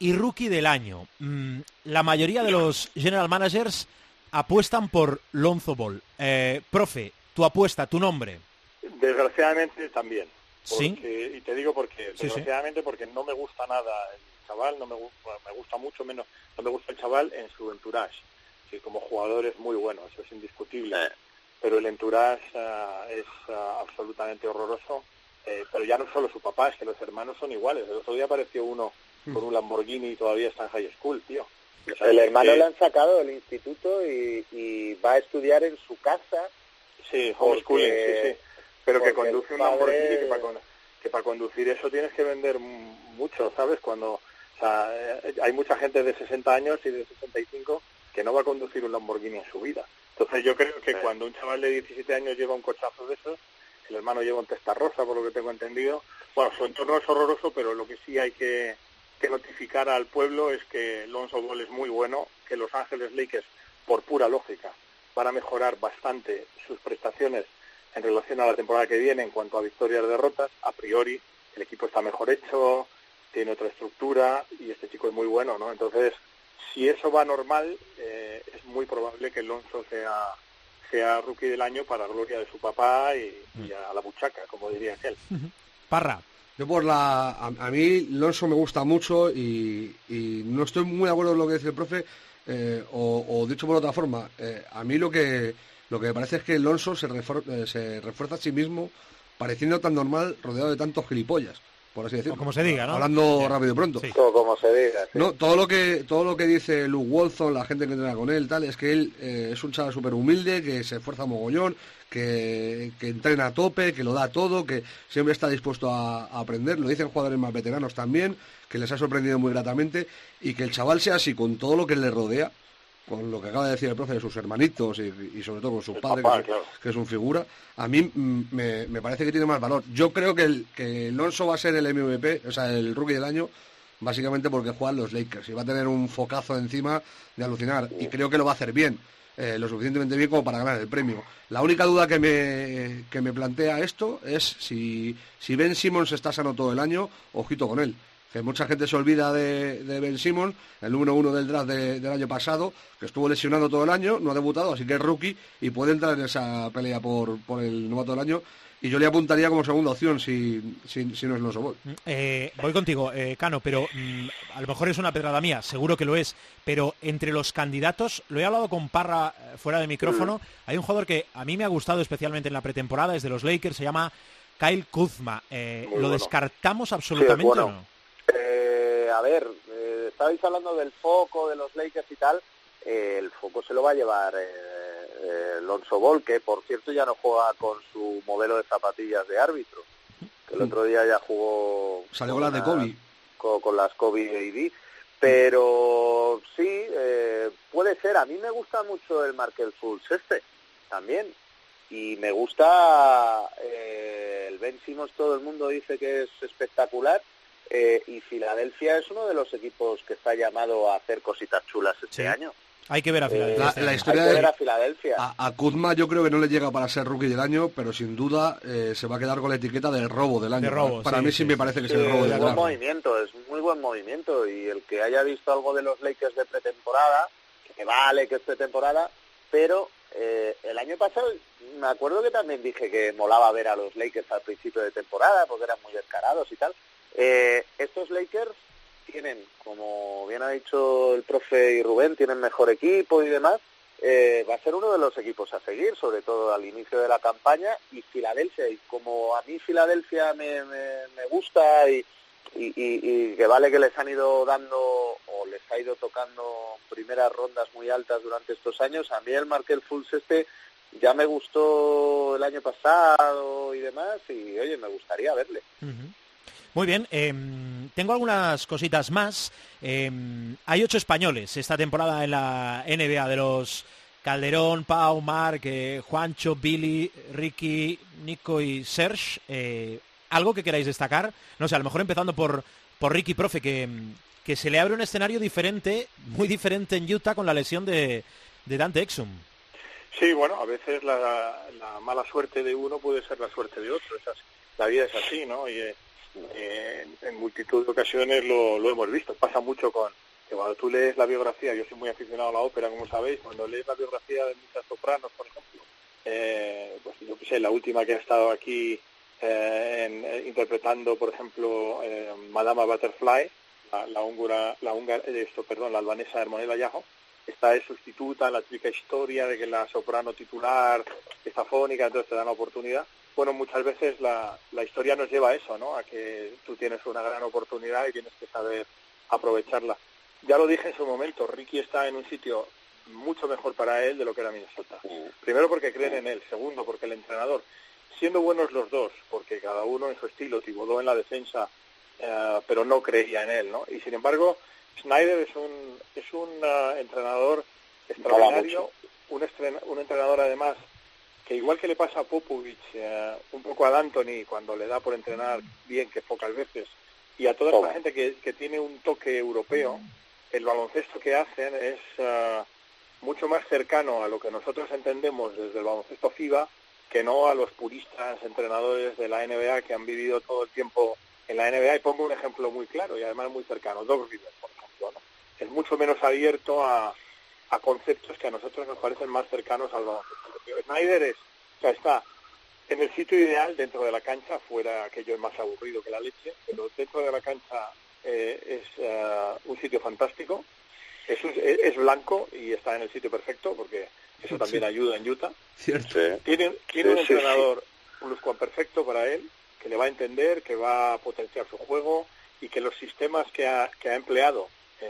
y rookie del año. Mm, la mayoría de los general managers apuestan por Lonzo Ball. Eh, profe, tu apuesta, tu nombre. Desgraciadamente también. Porque, ¿Sí? Y te digo por qué. Sí, Desgraciadamente sí. Porque no me gusta nada el chaval, no me, me gusta mucho menos, no me gusta el chaval en su entourage. Sí, como jugador es muy bueno, eso es indiscutible. Eh. Pero el entourage uh, es uh, absolutamente horroroso. Eh, pero ya no solo su papá, es que los hermanos son iguales. El otro día apareció uno mm. con un Lamborghini y todavía está en high school, tío. O sea, el hermano que... le han sacado del instituto y, y va a estudiar en su casa. Sí, homeschooling, sí, sí. Pero que conduce un padre... Lamborghini, que para, que para conducir eso tienes que vender mucho, ¿sabes? Cuando, o sea, hay mucha gente de sesenta años y de sesenta y cinco que no va a conducir un Lamborghini en su vida. Entonces yo creo que sí. Cuando un chaval de diecisiete años lleva un cochazo de esos, el hermano lleva un Testarrosa, por lo que tengo entendido. Bueno, su entorno es horroroso, pero lo que sí hay que, que notificar al pueblo es que Lonzo Ball es muy bueno, que Los Ángeles Lakers, por pura lógica, van a mejorar bastante sus prestaciones en relación a la temporada que viene en cuanto a victorias y derrotas. A priori, el equipo está mejor hecho, tiene otra estructura y este chico es muy bueno, ¿no? Entonces, si eso va normal, eh, es muy probable que Lonzo sea... sea rookie del año para gloria de su papá y, y a la buchaca, como diría aquel. Parra. Yo por la... A, a mí Lonzo me gusta mucho y, y no estoy muy de acuerdo con lo que dice el profe, eh, o, o dicho por otra forma, eh, a mí lo que lo que me parece es que Lonzo se, refor, eh, se refuerza a sí mismo pareciendo tan normal rodeado de tantos gilipollas, por así decirlo. O como se diga, ¿no? Hablando sí. rápido y pronto. Sí. Todo como se diga. Sí. No, todo lo que todo lo que dice Luke Walton, la gente que entrena con él, tal, es que él eh, es un chaval súper humilde, que se esfuerza mogollón, que, que entrena a tope, que lo da todo, que siempre está dispuesto a, a aprender. Lo dicen jugadores más veteranos también, que les ha sorprendido muy gratamente, y que el chaval sea así con todo lo que le rodea, con lo que acaba de decir el profe de sus hermanitos y, y sobre todo con su padre, papá, que, claro. que es un figura, a mí me, me parece que tiene más valor. Yo creo que el que Lonzo va a ser el M V P, o sea, el rookie del año, básicamente porque juegan los Lakers y va a tener un focazo encima de alucinar, y creo que lo va a hacer bien, eh, lo suficientemente bien como para ganar el premio. La única duda que me, que me plantea esto es si, si Ben Simmons está sano todo el año, ojito con él. Que mucha gente se olvida de, de Ben Simmons, el número uno del draft de, del año pasado, que estuvo lesionado todo el año, no ha debutado, así que es rookie y puede entrar en esa pelea por, por el novato del año. Y yo le apuntaría como segunda opción si, si, si no es Lonzo Ball. Eh, voy contigo, eh, Cano, pero mmm, a lo mejor es una pedrada mía, seguro que lo es, pero entre los candidatos, lo he hablado con Parra eh, fuera de micrófono, mm. hay un jugador que a mí me ha gustado especialmente en la pretemporada, es de los Lakers, se llama Kyle Kuzma. Eh, ¿Lo bueno. descartamos absolutamente sí, bueno. o no? Eh, a ver, eh, estabais hablando del foco de los Lakers y tal, eh, el foco se lo va a llevar eh, eh, Lonzo Ball, que por cierto ya no juega con su modelo de zapatillas de árbitro, que el otro día ya jugó... Salió con las de Kobe. Con, con las Kobe A D, pero sí, eh, puede ser. A mí me gusta mucho el Markel Fultz este, también, y me gusta eh, el Ben Simmons, todo el mundo dice que es espectacular. Eh, y Filadelfia es uno de los equipos que está llamado a hacer cositas chulas este sí. año. Hay que ver a Filadelfia. Eh, la, la historia hay que de, ver a Filadelfia. A, a Kuzma yo creo que no le llega para ser rookie del año, pero sin duda eh, se va a quedar con la etiqueta del robo del año. De robo, para sí, mí sí, sí me parece que sí, es el robo del año. Es año. buen movimiento, es muy buen movimiento. Y el que haya visto algo de los Lakers de pretemporada, que vale que es pretemporada, pero eh, el año pasado me acuerdo que también dije que molaba ver a los Lakers al principio de temporada, porque eran muy descarados y tal. Eh, estos Lakers tienen, como bien ha dicho el profe y Rubén, tienen mejor equipo y demás. Eh, va a ser uno de los equipos a seguir, sobre todo al inicio de la campaña. Y Filadelfia, y como a mí Filadelfia me, me, me gusta y, y, y, y que vale que les han ido dando o les ha ido tocando primeras rondas muy altas durante estos años, a mí el Markel Fultz este ya me gustó el año pasado y demás, y oye, me gustaría verle. Uh-huh. Muy bien, eh, tengo algunas cositas más. Eh, hay ocho españoles esta temporada en la N B A, de los Calderón, Pau, Marc, eh, Juancho, Billy, Ricky, Nico y Serge. Eh, ¿Algo que queráis destacar? No sé, a lo mejor empezando por, por Ricky, profe, que, que se le abre un escenario diferente, muy diferente en Utah con la lesión de, de Dante Exum. Sí, bueno, a veces la, la mala suerte de uno puede ser la suerte de otro. Esas, la vida es así, ¿no? Y, Eh, en, en multitud de ocasiones lo, lo hemos visto. Pasa mucho con que cuando tú lees la biografía, yo soy muy aficionado a la ópera, como sabéis, cuando lees la biografía de muchas sopranos, por ejemplo, eh, pues yo qué sé, la última que ha estado aquí eh, en, eh, interpretando, por ejemplo, eh, Madama Butterfly, la, la húngara, la húngara, esto, perdón, la albanesa Hermone Vallejo, esta es sustituta en la típica historia de que la soprano titular está fónica, entonces te dan la oportunidad. Bueno, muchas veces la, la historia nos lleva a eso, ¿no? A que tú tienes una gran oportunidad y tienes que saber aprovecharla. Ya lo dije en su momento, Ricky está en un sitio mucho mejor para él de lo que era Minnesota. Primero porque creen en él, segundo porque el entrenador, siendo buenos los dos, porque cada uno en su estilo, Thibodeau en la defensa, eh, pero no creía en él, ¿no? Y sin embargo, Snyder es un es un uh, entrenador extraordinario, un, estrena, un entrenador además que igual que le pasa a Popovich, eh, un poco a D'Antoni cuando le da por entrenar bien, que pocas veces, y a toda esta gente que, que tiene un toque europeo, el baloncesto que hacen es uh, mucho más cercano a lo que nosotros entendemos desde el baloncesto FIBA que no a los puristas entrenadores de la N B A que han vivido todo el tiempo en la N B A. Y pongo un ejemplo muy claro y además muy cercano, Doc Rivers, por ejemplo, ¿no? Es mucho menos abierto a, a conceptos que a nosotros nos parecen más cercanos al baloncesto europeo. Snyder es, o sea, está en el sitio ideal dentro de la cancha, fuera aquello es más aburrido que la leche, pero dentro de la cancha eh, es uh, un sitio fantástico, es, un, es, es blanco y está en el sitio perfecto, porque eso también sí ayuda en Utah. Cierto. Tiene, tiene sí, un sí, entrenador, sí. un Luscuan perfecto para él, que le va a entender, que va a potenciar su juego y que los sistemas que ha, que ha empleado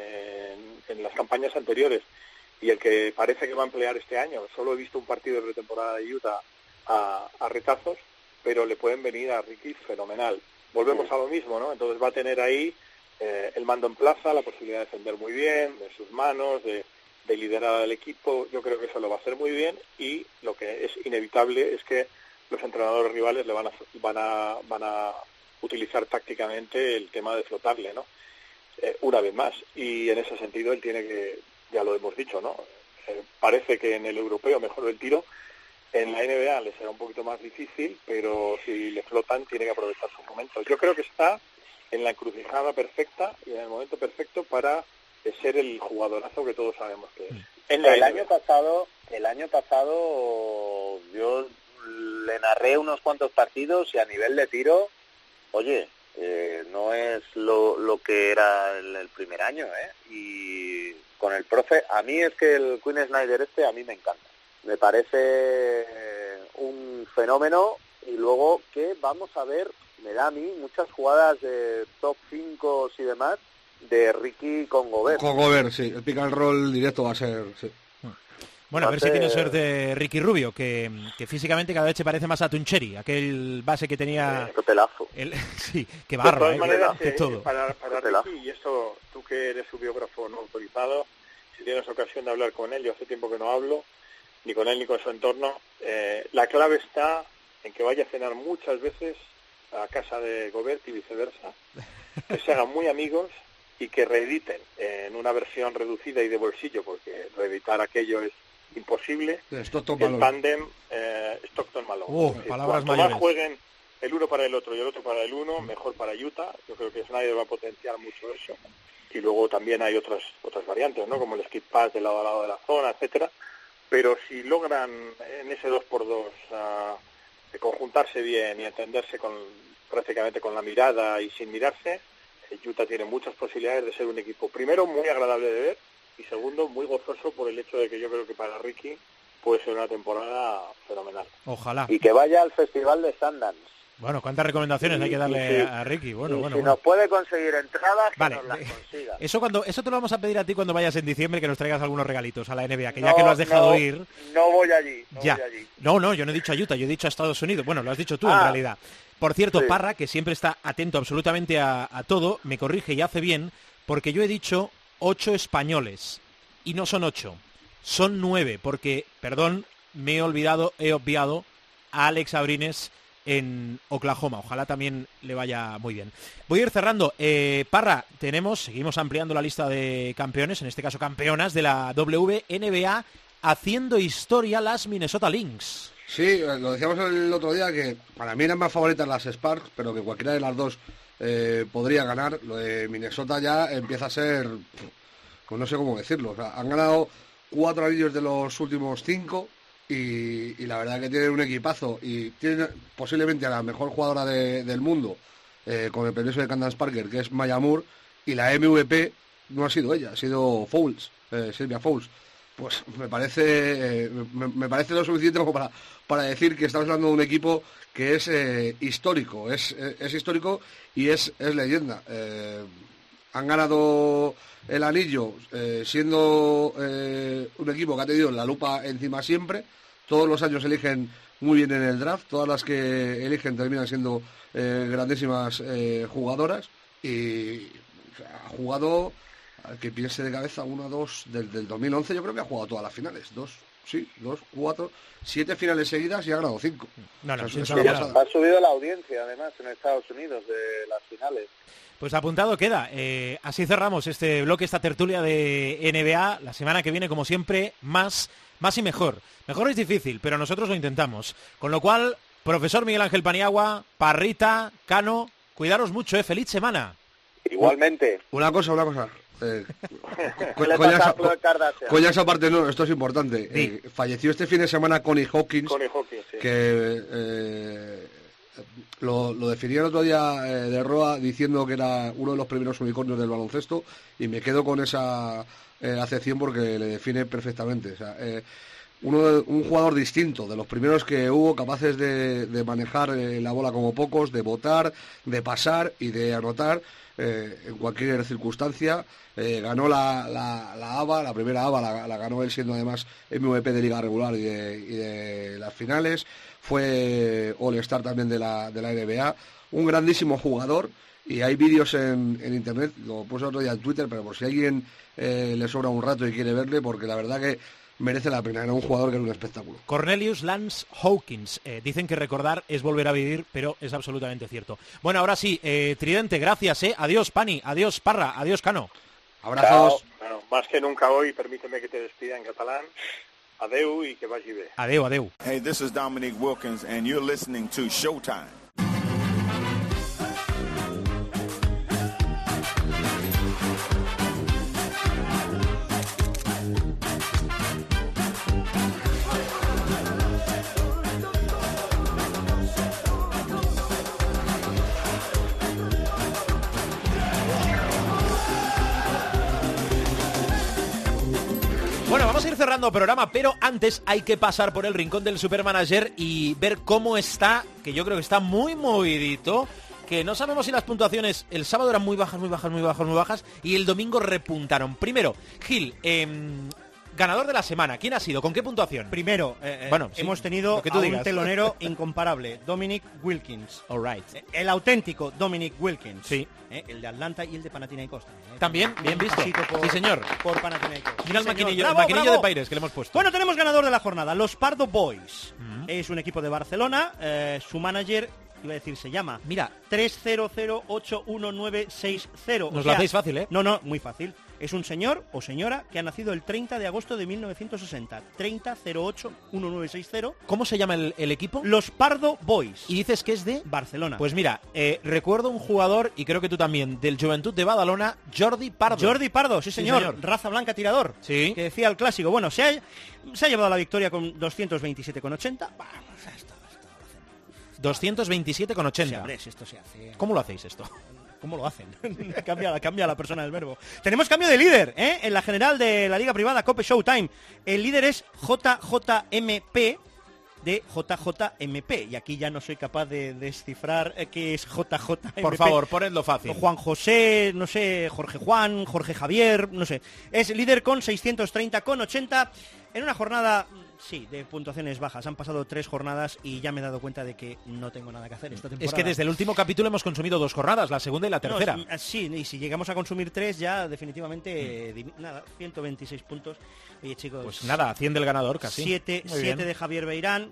en, en las campañas anteriores y el que parece que va a emplear este año, solo he visto un partido de pretemporada de Utah a, a retazos, pero le pueden venir a Ricky fenomenal. Volvemos sí. a lo mismo, ¿no? Entonces va a tener ahí eh, el mando en plaza, la posibilidad de defender muy bien, de sus manos, de, de liderar al equipo. Yo creo que eso lo va a hacer muy bien y lo que es inevitable es que los entrenadores rivales le van a van a van a utilizar tácticamente el tema de flotarle, ¿no? Eh, una vez más, y en ese sentido él tiene que, ya lo hemos dicho, ¿no? Eh, parece que en el europeo mejoró el tiro, en la N B A le será un poquito más difícil, pero si le flotan tiene que aprovechar su momento. Yo creo que está en la encrucijada perfecta y en el momento perfecto para ser el jugadorazo que todos sabemos que es. En el año pasado, el año pasado yo le narré unos cuantos partidos y a nivel de tiro, oye, eh, no es lo, lo que era el, el primer año, ¿eh? Y con el profe, a mí es que el Quinn Snyder este a mí me encanta. Me parece un fenómeno y luego que vamos a ver, me da a mí muchas jugadas de top cinco y demás de Ricky con Gobert. Con Gobert, sí, el pick and roll directo va a ser, sí. Bueno, a ver si tiene suerte Ricky Rubio, que, que físicamente cada vez se parece más a Tuncheri, aquel base que tenía... Eh, pelazo. El, sí, qué barba, de todas maneras, que, eh, todo. Para, para Ricky, y eso, tú que eres su biógrafo no autorizado, si tienes ocasión de hablar con él, yo hace tiempo que no hablo, ni con él ni con su entorno, eh, la clave está en que vaya a cenar muchas veces a casa de Gobert y viceversa, que se hagan muy amigos y que reediten en una versión reducida y de bolsillo, porque reeditar aquello es imposible, el tándem eh, Stockton-Malone. Uh, eh, palabras Cuanto mayores. más jueguen el uno para el otro y el otro para el uno, mejor para Utah. Yo creo que Snyder va a potenciar mucho eso. Y luego también hay otras otras variantes, ¿no? Como el skip pass de lado a lado de la zona, etcétera. Pero si logran en ese dos por dos uh, conjuntarse bien y entenderse con prácticamente con la mirada y sin mirarse, Utah tiene muchas posibilidades de ser un equipo, primero, muy agradable de ver, y segundo, muy gozoso por el hecho de que yo creo que para Ricky puede ser una temporada fenomenal. Ojalá. Y que vaya al Festival de Sundance. Bueno, ¿cuántas recomendaciones y, hay que darle sí. a Ricky? Bueno, y bueno, si bueno. nos puede conseguir entradas, que vale. nos las consiga. Eso cuando eso te lo vamos a pedir a ti cuando vayas en diciembre, que nos traigas algunos regalitos a la N B A, que no, ya que lo has dejado no, ir... No voy allí, no ya. voy allí. No, no, yo no he dicho a Utah, yo he dicho a Estados Unidos. Bueno, lo has dicho tú ah. en realidad. Por cierto, sí. Parra, que siempre está atento absolutamente a, a todo, me corrige y hace bien, porque yo he dicho ocho españoles, y no son ocho, son nueve, porque, perdón, me he olvidado, he obviado a Alex Abrines en Oklahoma. Ojalá también le vaya muy bien. Voy a ir cerrando. Eh, Parra, tenemos, seguimos ampliando la lista de campeones, en este caso campeonas de la W N B A, haciendo historia las Minnesota Lynx. Sí, lo decíamos el otro día, que para mí eran más favoritas las Sparks, pero que cualquiera de las dos eh, podría ganar. Lo de Minnesota ya empieza a ser, pues no sé cómo decirlo, o sea, han ganado cuatro anillos de los últimos cinco y, y la verdad que tienen un equipazo y tienen posiblemente a la mejor jugadora de, del mundo, eh, con el permiso de Candace Parker, que es Maya Moore, y la M V P no ha sido ella, ha sido Fowles, eh, Sylvia Fowles. Pues me parece eh, me, me parece lo suficiente como para, para decir que estamos hablando de un equipo que es eh, histórico, es, es, es histórico y es, es leyenda. Eh, han ganado el anillo eh, siendo eh, un equipo que ha tenido la lupa encima siempre. Todos los años eligen muy bien en el draft, todas las que eligen terminan siendo eh, grandísimas eh, jugadoras y o sea, ha jugado, al que piense de cabeza, una, dos, del, del dos mil once yo creo que ha jugado todas las finales, dos, sí, dos, cuatro, siete finales seguidas y ha ganado cinco. No, no, o sea, sí, es ha subido la audiencia además en Estados Unidos de las finales. Pues apuntado queda. Eh, así cerramos este bloque, esta tertulia de N B A. La semana que viene, como siempre, más, más y mejor. Mejor es difícil, pero nosotros lo intentamos. Con lo cual, profesor Miguel Ángel Paniagua, Parrita, Cano, cuidaros mucho, ¿eh? ¡Feliz semana! Igualmente. Una cosa, una cosa. Eh, co coñas, coñas aparte, no, esto es importante. Eh, falleció este fin de semana Connie Hawkins, Connie Hawkins sí. que eh, lo, lo definí el otro día eh, de Roa diciendo que era uno de los primeros unicornios del baloncesto y me quedo con esa eh, acepción porque le define perfectamente. O sea, eh, uno de, un jugador distinto, de los primeros que hubo, capaces de, de manejar eh, la bola como pocos, de botar, de pasar y de anotar eh, en cualquier circunstancia. Eh, ganó la, la, la A B A, la primera A B A la, la ganó él siendo además M V P de liga regular y de, y de las finales. Fue All-Star también de la, de la N B A. Un grandísimo jugador y hay vídeos en, en internet, lo puse otro día en Twitter, pero por si a alguien eh, le sobra un rato y quiere verle, porque la verdad que merece la pena, era un jugador que era un espectáculo. Cornelius Lance Hawkins, eh, dicen que recordar es volver a vivir, pero es absolutamente cierto. Bueno, ahora sí, eh, Tridente, gracias, eh. Adiós, Pani, adiós, Parra, adiós, Cano. Abrazos. Bueno, más que nunca hoy, permíteme que te despida en catalán. Adeu y que vagi bé. Adeu, adeu. Hey, this is Dominic Wilkins and you're listening to Showtime. Bueno, vamos a ir cerrando programa, pero antes hay que pasar por el rincón del Supermanager y ver cómo está, que yo creo que está muy movidito, que no sabemos si las puntuaciones el sábado eran muy bajas, muy bajas, muy bajas, muy bajas, y el domingo repuntaron. Primero, Gil, eh, ganador de la semana, ¿quién ha sido? ¿Con qué puntuación? Primero, eh, bueno, sí, hemos tenido que tú a digas. un telonero incomparable, Dominic Wilkins. All right. El auténtico Dominic Wilkins. Sí. Eh, el de Atlanta y el de Panathinaikos también. ¿eh? También, bien visto. Por, sí, señor. Por Panathinaikos. Mira el Sí, maquinillo, bravo, el maquinillo bravo. de Paires que le hemos puesto. Bueno, tenemos ganador de la jornada, los Pardo Boys. Mm. Es un equipo de Barcelona, eh, su manager, iba a decir, se llama, mira, tres cero cero ocho uno nueve seis cero. Nos lo hacéis fácil, ¿eh? No, no, muy fácil. Es un señor o señora que ha nacido el treinta de agosto de mil novecientos sesenta. treinta cero ocho uno nueve seis cero. ¿Cómo se llama el, el equipo? Los Pardo Boys. ¿Y dices que es de? Barcelona. Pues mira, eh, recuerdo un jugador, y creo que tú también, del Juventud de Badalona, Jordi Pardo. Jordi Pardo, sí señor, Sí, señor. raza blanca tirador. Sí. Que decía el clásico. Bueno, se ha, se ha llevado la victoria con doscientos veintisiete con ochenta. Vamos, esto, doscientos veintisiete con ochenta. Sí, hombre, si esto se hace. ¿Cómo lo hacéis esto? ¿Cómo lo hacen? cambia, cambia la persona del verbo. Tenemos cambio de líder, ¿eh? En la general de la liga privada Cope Showtime. El líder es J J M P de J J M P. Y aquí ya no soy capaz de descifrar eh, qué es J J M P. Por favor, ponedlo fácil. Juan José, no sé, Jorge Juan, Jorge Javier, no sé. Es líder con seiscientos treinta con ochenta en una jornada, sí, de puntuaciones bajas. Han pasado tres jornadas y ya me he dado cuenta de que no tengo nada que hacer esta temporada. Es que desde el último capítulo hemos consumido dos jornadas, la segunda y la tercera. No, sí, y si llegamos a consumir tres ya definitivamente, mm. nada, ciento veintiséis puntos. Oye, chicos. Pues nada, cien del ganador casi. siete de Javier Beirán,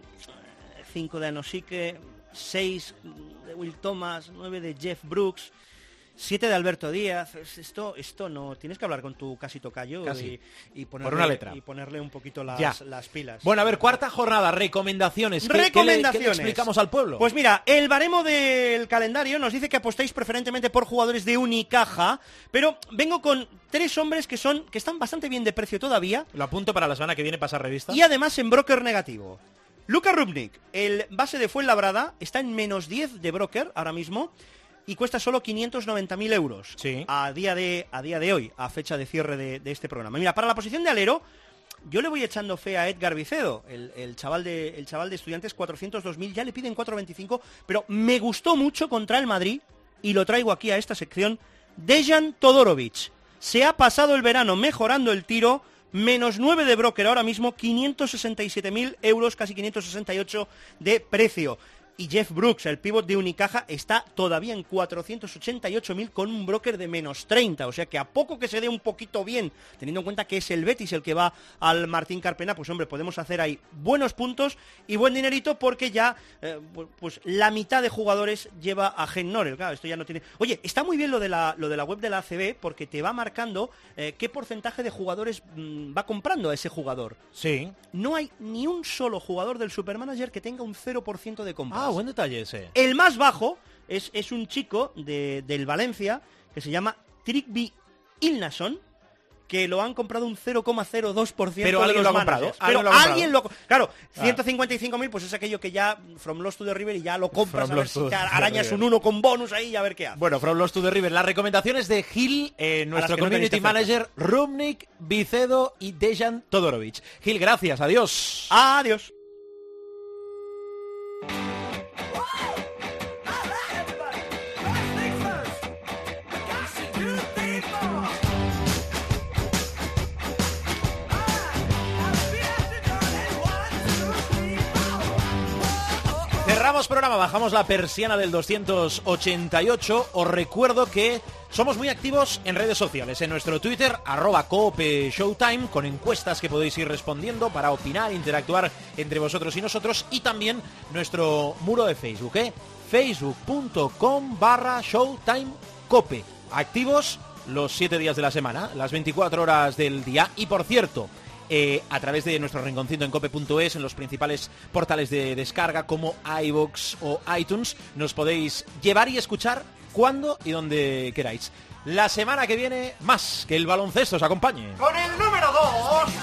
cinco de Anosique, seis de Will Thomas, nueve de Jeff Brooks. siete de Alberto Díaz. Esto esto no... Tienes que hablar con tu casi tocayo casi. Y, y, ponerle, Por una letra. y ponerle un poquito las, las pilas. Bueno, a ver, cuarta jornada, recomendaciones. ¿Qué, recomendaciones. ¿qué le, qué le explicamos al pueblo? Pues mira, el baremo del calendario nos dice que apostáis preferentemente por jugadores de Unicaja, pero vengo con tres hombres que son que están bastante bien de precio todavía. Lo apunto para la semana que viene, pasar revista. Y además en broker negativo. Luka Rubnik, el base de Fuenlabrada, está en menos diez de broker ahora mismo y cuesta solo quinientos noventa mil euros sí. a, día de, a día de hoy, a fecha de cierre de, de este programa. Mira, para la posición de alero, yo le voy echando fe a Edgar Vicedo, el, el, chaval, de, el chaval de Estudiantes, cuatrocientos dos mil, ya le piden cuatrocientos veinticinco, pero me gustó mucho contra el Madrid, y lo traigo aquí a esta sección, Dejan Todorovic. Se ha pasado el verano mejorando el tiro, menos nueve de broker ahora mismo, quinientos sesenta y siete mil euros, casi quinientos sesenta y ocho de precio. Y Jeff Brooks, el pívot de Unicaja, está todavía en cuatrocientos ochenta y ocho mil con un broker de menos treinta. O sea que a poco que se dé un poquito bien, teniendo en cuenta que es el Betis el que va al Martín Carpena, pues hombre, podemos hacer ahí buenos puntos y buen dinerito porque ya eh, pues la mitad de jugadores lleva a Gen Norel. Claro, esto ya no tiene... Oye, está muy bien lo de la, lo de la web de la A C B porque te va marcando eh, qué porcentaje de jugadores mmm, va comprando a ese jugador. Sí. No hay ni un solo jugador del Supermanager que tenga un cero por ciento de compras. Ah, buen detalle ese. El más bajo es, es un chico de, del Valencia que se llama Trigby Ilnason, que lo han comprado un cero coma cero dos por ciento. Pero alguien lo ha comprado. Pero ¿Alguien lo ha alguien lo... Claro, ah. ciento cincuenta y cinco mil pues es aquello que ya From Lost to the River y ya lo compras From a ver Lost si to te the arañas River. un uno con bonus ahí y a ver qué hace. Bueno, From Lost to the River. Las recomendaciones de Gil, eh, nuestro que no community tenéis manager, Rubnik, Vicedo y Dejan Todorovic. Gil, gracias. Adiós. Adiós. Cerramos programa, bajamos la persiana del doscientos ochenta y ocho. Os recuerdo que somos muy activos en redes sociales, en nuestro Twitter, arroba Cope Showtime, con encuestas que podéis ir respondiendo para opinar, interactuar entre vosotros y nosotros, y también nuestro muro de Facebook, ¿eh? facebook.com barra Showtime Cope. Activos los siete días de la semana, las veinticuatro horas del día, y por cierto... Eh, a través de nuestro rinconcito en cope punto es, en los principales portales de descarga como iVoox o iTunes, nos podéis llevar y escuchar cuando y donde queráis. La semana que viene, más, que el baloncesto os acompañe. Con el número dos...